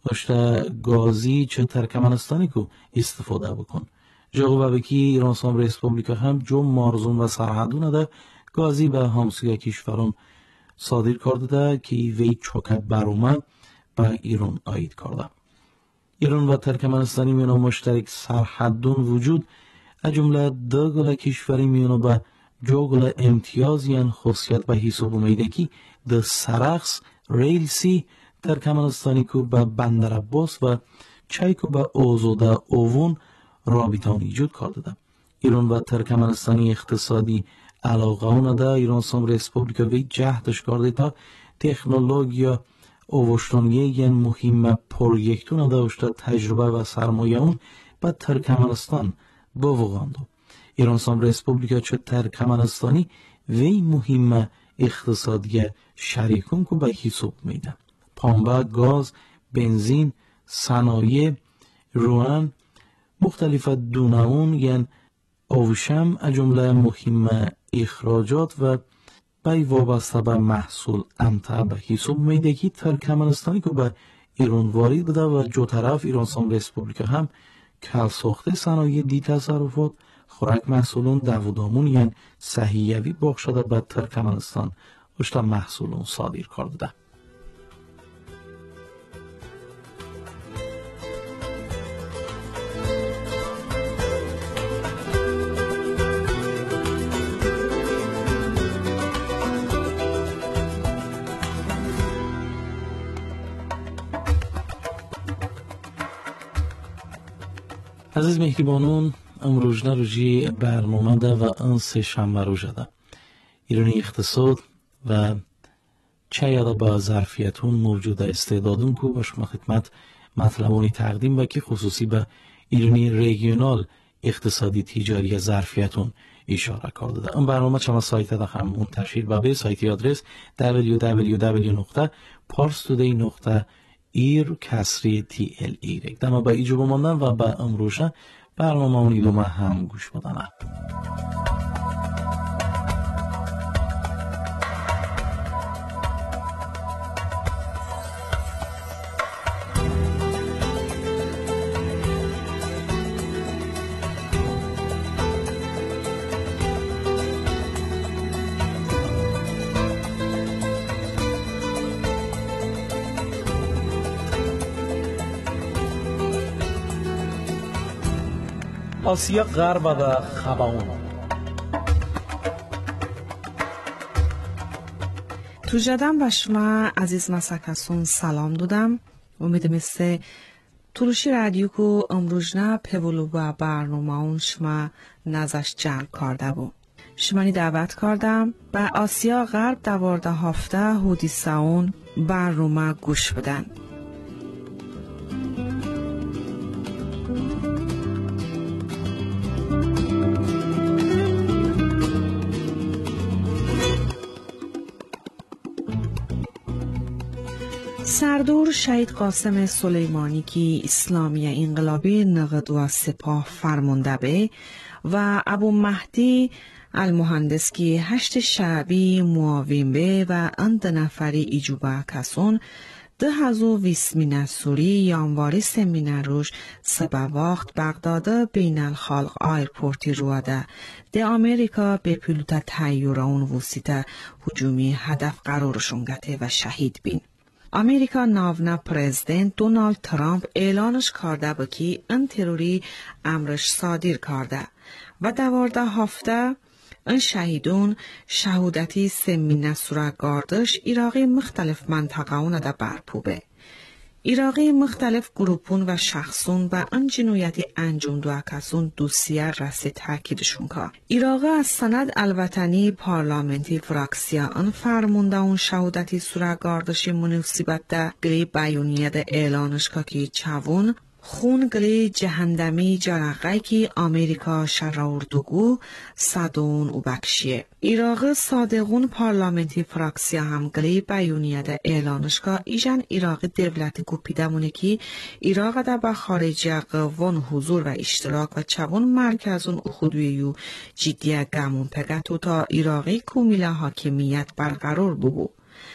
Speaker 5: اشتا گازی چه ترکمنستانی کو استفاده بکن. جواب بکی ایران سام ریسپوبلیکا هم جو مارزون و سرحدون ده گازی به همسایه کشوران صادر کرده ده که وی چوکت برومه به ایران آید کرده. ایران و ترکمنستانی میانو مشترک سرحدون وجود از جمله دو گله کشوری میانو به جو گله امتیاز یان خصوصیت به حساب میده که ده سرخص ریلسی ترکمنستانی کو به بندر عباس و چای کو به اوزوده اوون رابطان ایجاد کرده ده. ایران و ترکمنستانی اقتصادی علاقه اونه ده. ایران سام ریسپوبلیکا وی جهدش کرده تا تکنولوژیا اوشتونیه یه مهم پروژکتون داشته تجربه و سرمایه اون به ترکمنستان بوغاندو. ایران سام ریسپوبلیکا چه ترکمنستانی وی مهم اقتصادی شریکون که به حساب میده. پنبه، گاز، بنزین، صنایع، روان مختلف دوناون یعنی اوشم از جمله مهم اخراجات و بای وابسته به محصول امتع به حساب میده که ترکمنستانی که به ایران وارد بده و جو طرف ایران سام ریسپوبلیکا هم کل ساخته صنایع دی تصرفات خوراک محصولون دوودامون یعنی صحیحوی باق شده به ترکمنستان اشتا محصولون صادر کرده. عزیز مهربانون، امروز روزی برنامه ده و این سه شنبه روزه ده. ایرانی اقتصاد و چه یاده با ظرفیتون موجود استعدادون کو با شما خدمت مطلبانی تقدیم و که خصوصی به ایرانی ریگیونال اقتصادی تجاری ظرفیتون اشاره کرده ده. این برنامه چما سایت ده هم منتشر به سایتی آدرس www.parstoday.ir/TLE دما با ایجاب ماندن و با امروشه برنامه اونی دومه هم گوش بدنه. آسیا غرب و خباون
Speaker 6: تو جدم و شما عزیز مسکسون سلام دادم. امیدم تلوشی رادیو کو امروز نه پولو با برنامه اون شما نزش جلب کرده بود. شمانی دعوت کردم به آسیا غرب 12 هفته هودیساون برنامه گوش بدن. سردور شهید قاسم سلیمانی که اسلامی انقلابی نقد و سپاه فرمانده به و ابو مهدی المهندس که 8 شعبی معاون به و اند نفری ایجوبه کسون 2020 سوری یانواری سمینروش سبا وقت بغداد بین الخلق آیرپورتی روده ده امریکا به پیلوت تایورون وسیطه هجومی هدف قرارشون گته و شهید بین. امریکا ناونا پرزیدنت دونالد ترامپ اعلانش کرده با که این تروری امرش صادر کرده و 12 هفته این شهیدون شهودتی سمینه سوره گاردش ایراقی مختلف منطقه اونه ده برپوبه. ایراقی مختلف گروپون و شخصون و این جنویتی انجام دو کسون دوسیه رسی تاکیدشون که ایراقی از سند الوطنی پارلامنتی فراکسیا ان فرمونده اون شهودتی سوره گاردشی منوسیبت ده گلی بیانیه ده اعلانش که چوون خون گلی جهندمی جرقی که امریکا شراوردگو صدون و بکشیه. ایراق صادقون پارلامنتی فراکسیا هم گلی بیانیه ده اعلانش که ایجان ایراق دولت گوپیدمونه که ایراق ده با خارجی قوان حضور و اشتراک و چوون مرکزون اخودویو جدیه گمون پگتو تا ایراقی کومیله حاکمیت برقرار بگو.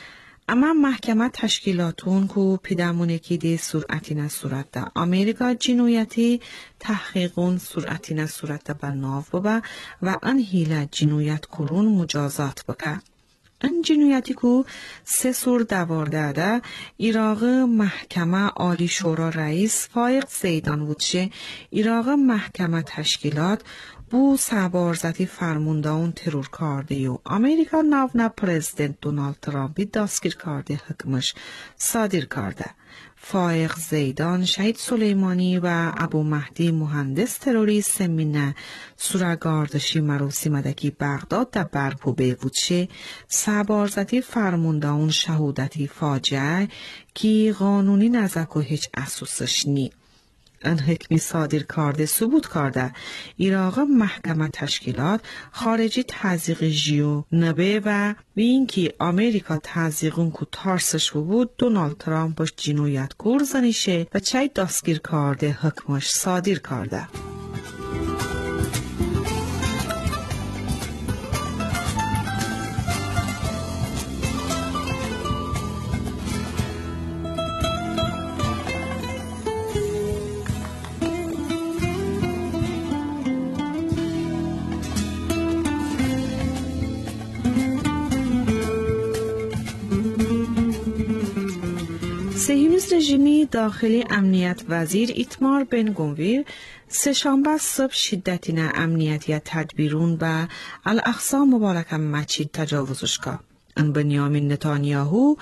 Speaker 6: اما محکمه تشکیلاتون کو پیدامونکی دی سرعتین صورت ده امریکا جنویتی تحقیقون سرعتین صورت به ناو ببا و ان هیله جنویت کرون مجازات بکه. ان جنویتی کو 3 سور دوارده ده ایراغ محکمه عالی شورا رئیس فایق زیدان بودشه ایراغ محکمه تشکیلات بو سبارزتی فرمونداون ترور کرده و امریکا ناونا پرزیدنت دونالد ترامپی دستگیر کرده حکمش صادر کرده. فایق زیدان شهید سلیمانی و ابو مهدی مهندس تروریست مینه سورگاردشی مروسی مدکی بغداد در برپو بیوچه سبارزتی فرمونداون شهودتی فاجعه کی قانونی نزک و هیچ اساسش نی. ان حکمی صادر کرده ثبوت کرده ایراق محکمه تشکیلات خارجی تزیق جیو نبه و اینکه امریکا تزیقون کو تارسش بود دونالد ترامپ باش جنویت کور زنیشه و چای دستگیر کرده حکمش صادر کرده. صهیونیست رژیمی داخلی امنیت وزیر ایتمار بن گویر سه‌شنبه صبح شدتین امنیتی تدبیرون به الاقصی مبارک مسجد تجاوزش کرد. ان بنیامین نتانیاهو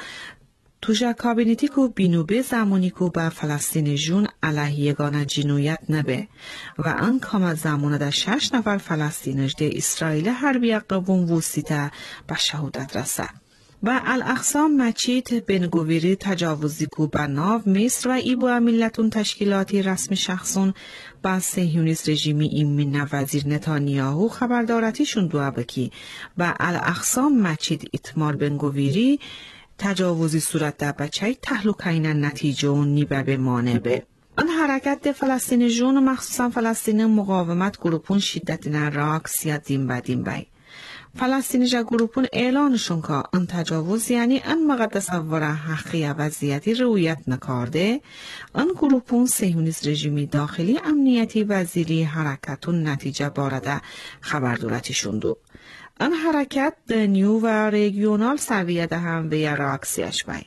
Speaker 6: توجه کابینتی کو بینوبه زمانی کو به فلسطین جون علیه یگانه جنویت نبه و ان کام زمانه ده 6 نفر فلسطینش ده اسرائیل حربی قوم وسیته به شهادت رسد. و الاقصی مسجد بن گویری تجاوزی کو به ناو مصر و ایبو ملتون تشکیلاتی رسمی شخصون با صهیونیست رژیمی ایمین وزیر نتانیاهو خبردارتیشون دعا بکی و الاقصی مسجد ایتمار بن گویری تجاوزی صورت ده بچه تحلوکین نتیجه و نیبه به مانبه. آن حرکت ده فلسطین جون مخصوصا فلسطین مقاومت گروپون شدتین راکس یا دیم بای. فلسطینیجا گروپون اعلانشون که ان تجاوز یعنی ان مقدس تصور حقیقی وضعیتی رویت نکرده ان گروپون صهیونیست رژیمی داخلی امنیتی وزیری حرکتون نتیجه بارده خبردارتیشون دو. ان حرکت دنیو و ریگیونال سویه هم به راکسیش بای.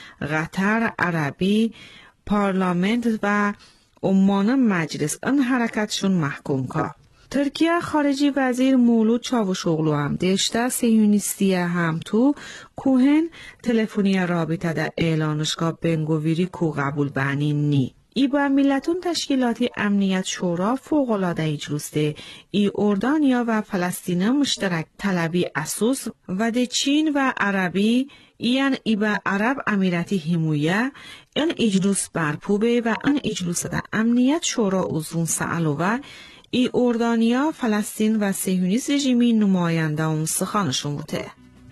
Speaker 6: قطر، عربی، پارلمنت و عمان مجلس ان حرکتشون محکوم که. ترکیه خارجی وزیر مولود چاوشوغلو هم دشته صهیونیستیه هم تو کوهن تلفنی رابطه ده اعلانشگاه بنگویری کو قبول بانی نی. ای با ملتون تشکیلاتی امنیت شورا فوق‌العاده اجلس ده ای اردانیا و فلسطین مشترک طلبی اسوس و ده چین و عربی ای با عرب امیراتی همویه این اجلس برپوبه و این اجلس ده امنیت شورا عضون سعلوه ای اردانیا فلسطین و صهیونیست رژیمی نماینده اون سخنشون بوده.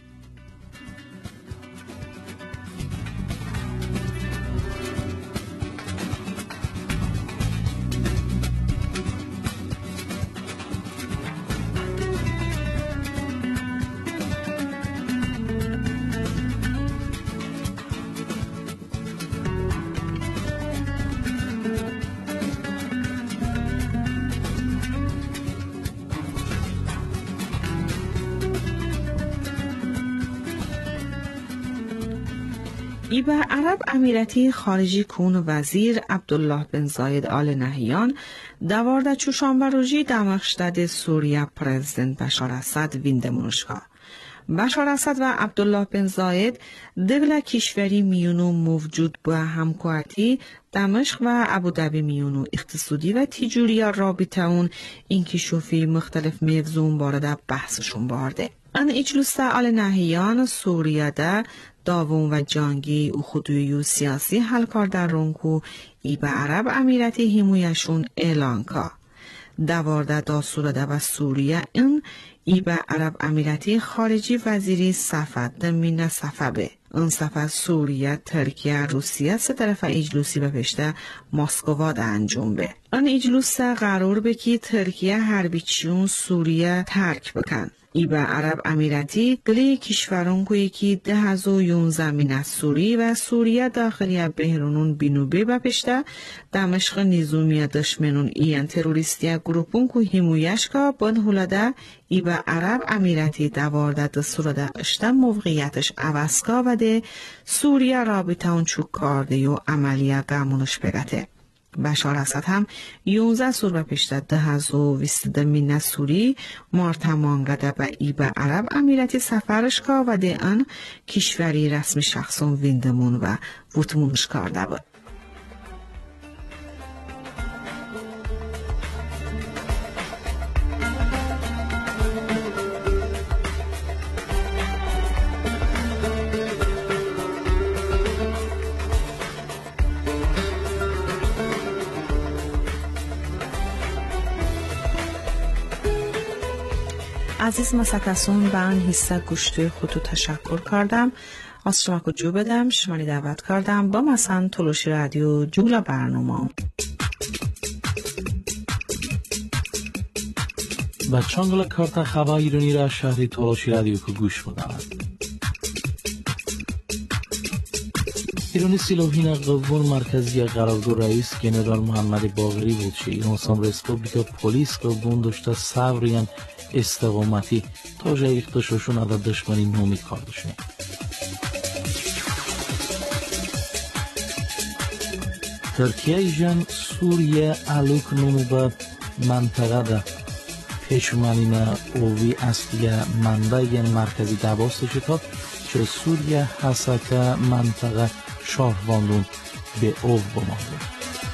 Speaker 6: ای به عرب امیراتی خارجی کون وزیر عبدالله بن زاید آل نهیان دوارده چوشانبه روزی دمشق سوریه پرزیدنت بشار اسد ویندمونشگاه. بشار اسد و عبدالله بن زاید دگل کشوری میونو موجود با همکارتی دمشق و ابودبی میونو اقتصادی و تجاری رابطه اون این کشوفی مختلف موضوع بارده بحثشون بارده. ان اجلس آل نهیان سوریه ده داوم و جانگی و خودوی و سیاسی حل کرده رونکو ای به عرب امیراتی همویشون اعلان که دوارده دا سورده و سوریه این ای به عرب امیراتی خارجی وزیری صفت مینه صفبه این صفت سوریه، ترکیه، روسیه سه طرف اجلوسی به پشته مسکو ده انجام به. این اجلوس قرار به که ترکیه حربیچیون سوریه ترک بکن. ای به عرب امیراتی گلی کشورون کوی که 2011 من سوری و سوریه داخلی بهرونون بینوبه بپشته دمشق نیزومی دشمنون این تروریستی گروپون که همویش که بند هلده ای به عرب امیراتی دوارده دستورده اشته موقعیتش عوضکا و ده سوریه رابطه اون چوک کارده و عملیه گمونش بگته. بشار اسد هم 11 سور به پیشته 2020 من سوری مارتمان گده به ای به عرب امیراتی سفرش که و ده ان کشوری رسمی شخصون ویندمون و وطمونش کرده بود. عزیز مسکسون به این حصه گوشتوی خودو تشکر کردم. از شما که جو بدم شمانی دعوت کردم با مثلا تلوشی رادیو جولا برنامه
Speaker 5: و چانگل کارت خبر ایرانی را شهری تلوشی رادیو که گوش بدم ایرانی سیلوهین قوون مرکزی قرارداد رئیس جنرال محمد باقری بود که ایران ریسپوبلیکا پلیس قوون داشته صبریان استقامتی تا جای اختشاشون عدد دشمنی نومی کاردشون. ترکیه ایجان سوریه علوک نومو به منطقه ده پیشمانین اووی اصلیه منده مرکزی دباستشه تا چه سوریه حسکه منطقه شاهواندون به اوو بمانده.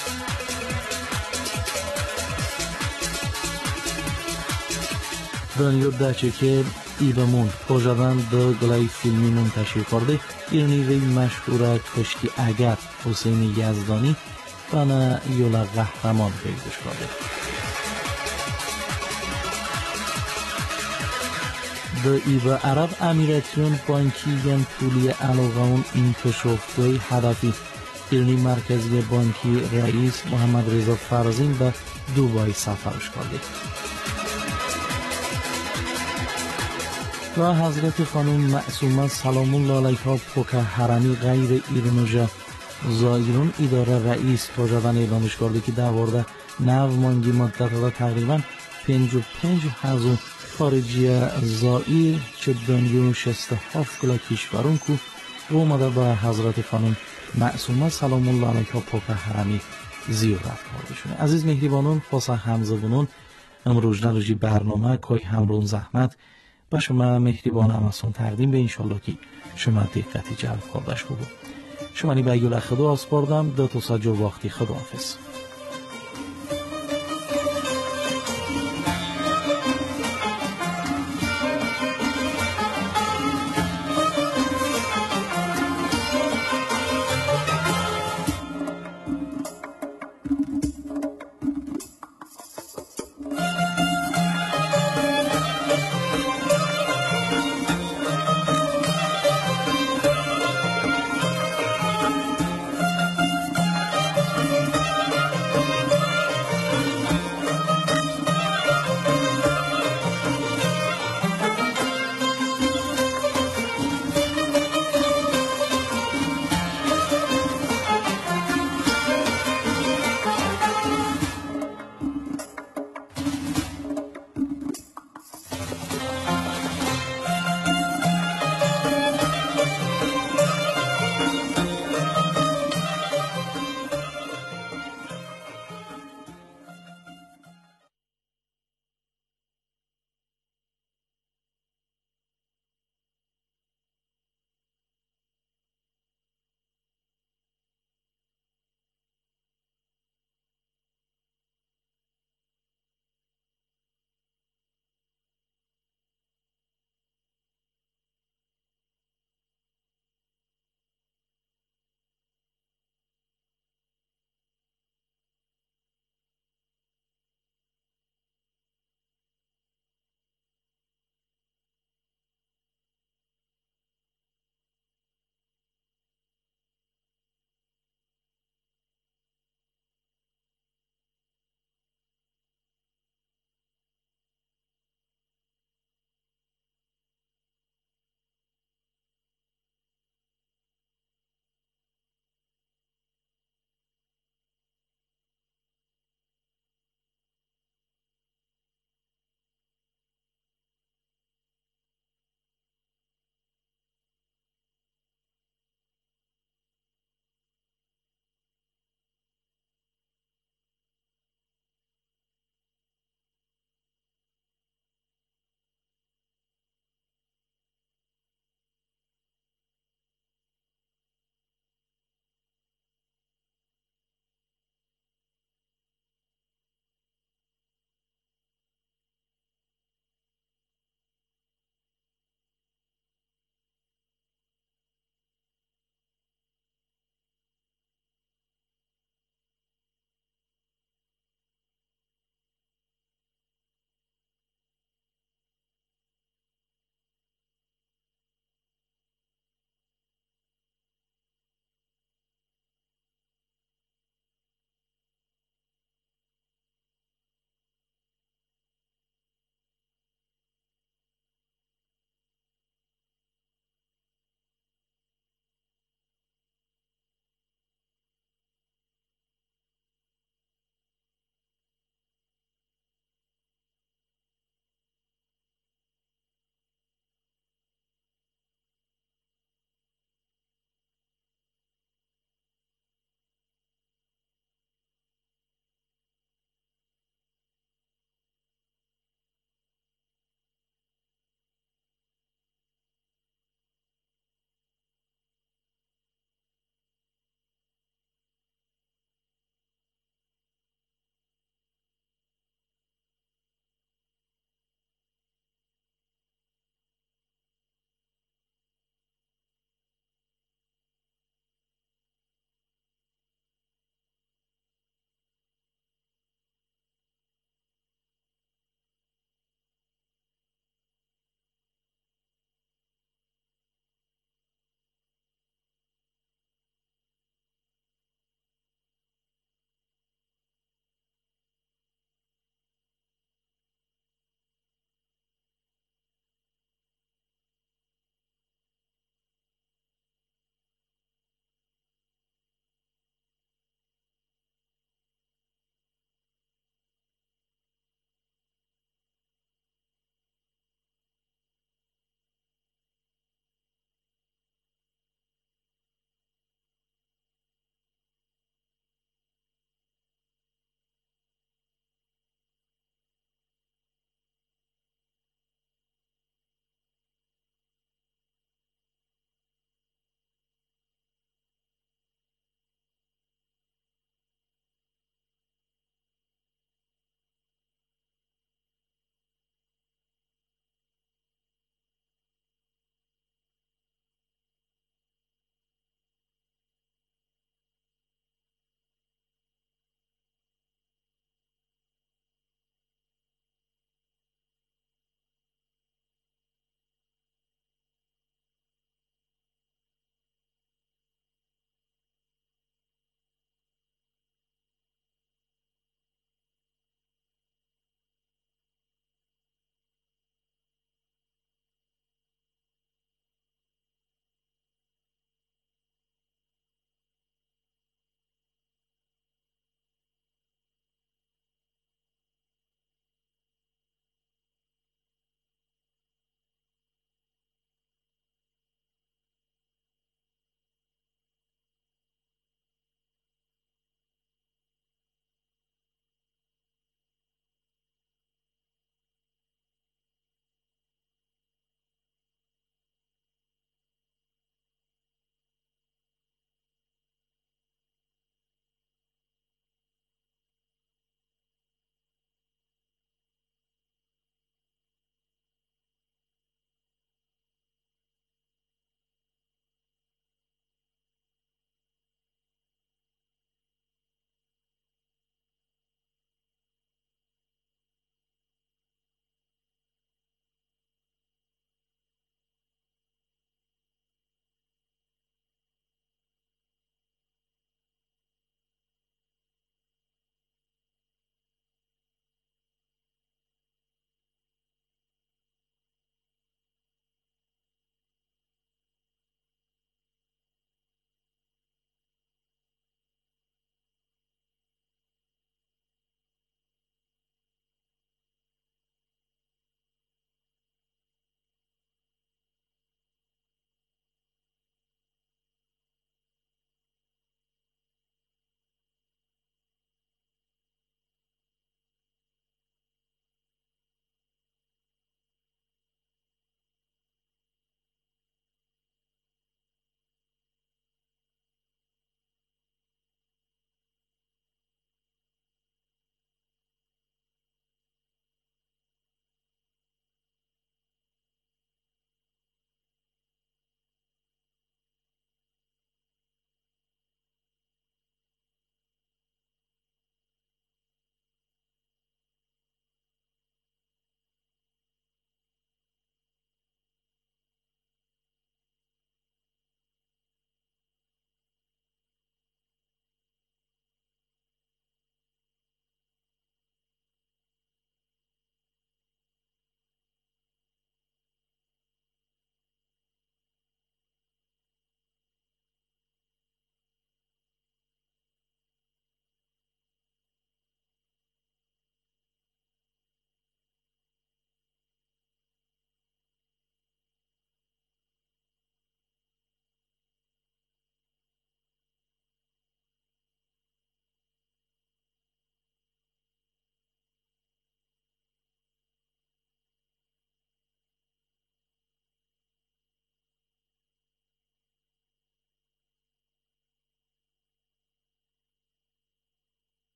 Speaker 5: دانیو دچه که ایبمون پروژدن دو گلای فیلمی منتشر کرده ایرانی وی مشهور کشتی اگر حسین یزدانی بنا یولا قهرمان پیداش کرده. دو ایبا عرب امیراتیون بانکی ین پولی علاقه اون انکشافی هدفی ایرانی مرکزی بانکی رئیس محمد رضا فرزین به دوبای سفرش کرده. و حضرت خانم معصومه سلام الله علیها پوک حرمی غیر ایرانوژا زایرون اداره رئیس پروژدن اعلامش کرده که دوارده نو مانگی مدت تقریبا 55,000 خارجی زائر چه دنیو 67 کلا کشورون که اومده با حضرت خانم معصومه سلام الله علیها پوک حرمی زیارت کرده شونه. عزیز مهربانان خاصه همزبانان امروز نروژی برنامه که همرون زحمت با شما مهربان همسون تقدیم به انشالله که شما دقتی جلب کردش بود. شما نی به ایول خدا آسپاردم دو تا ساجو وقتی خداحافظ.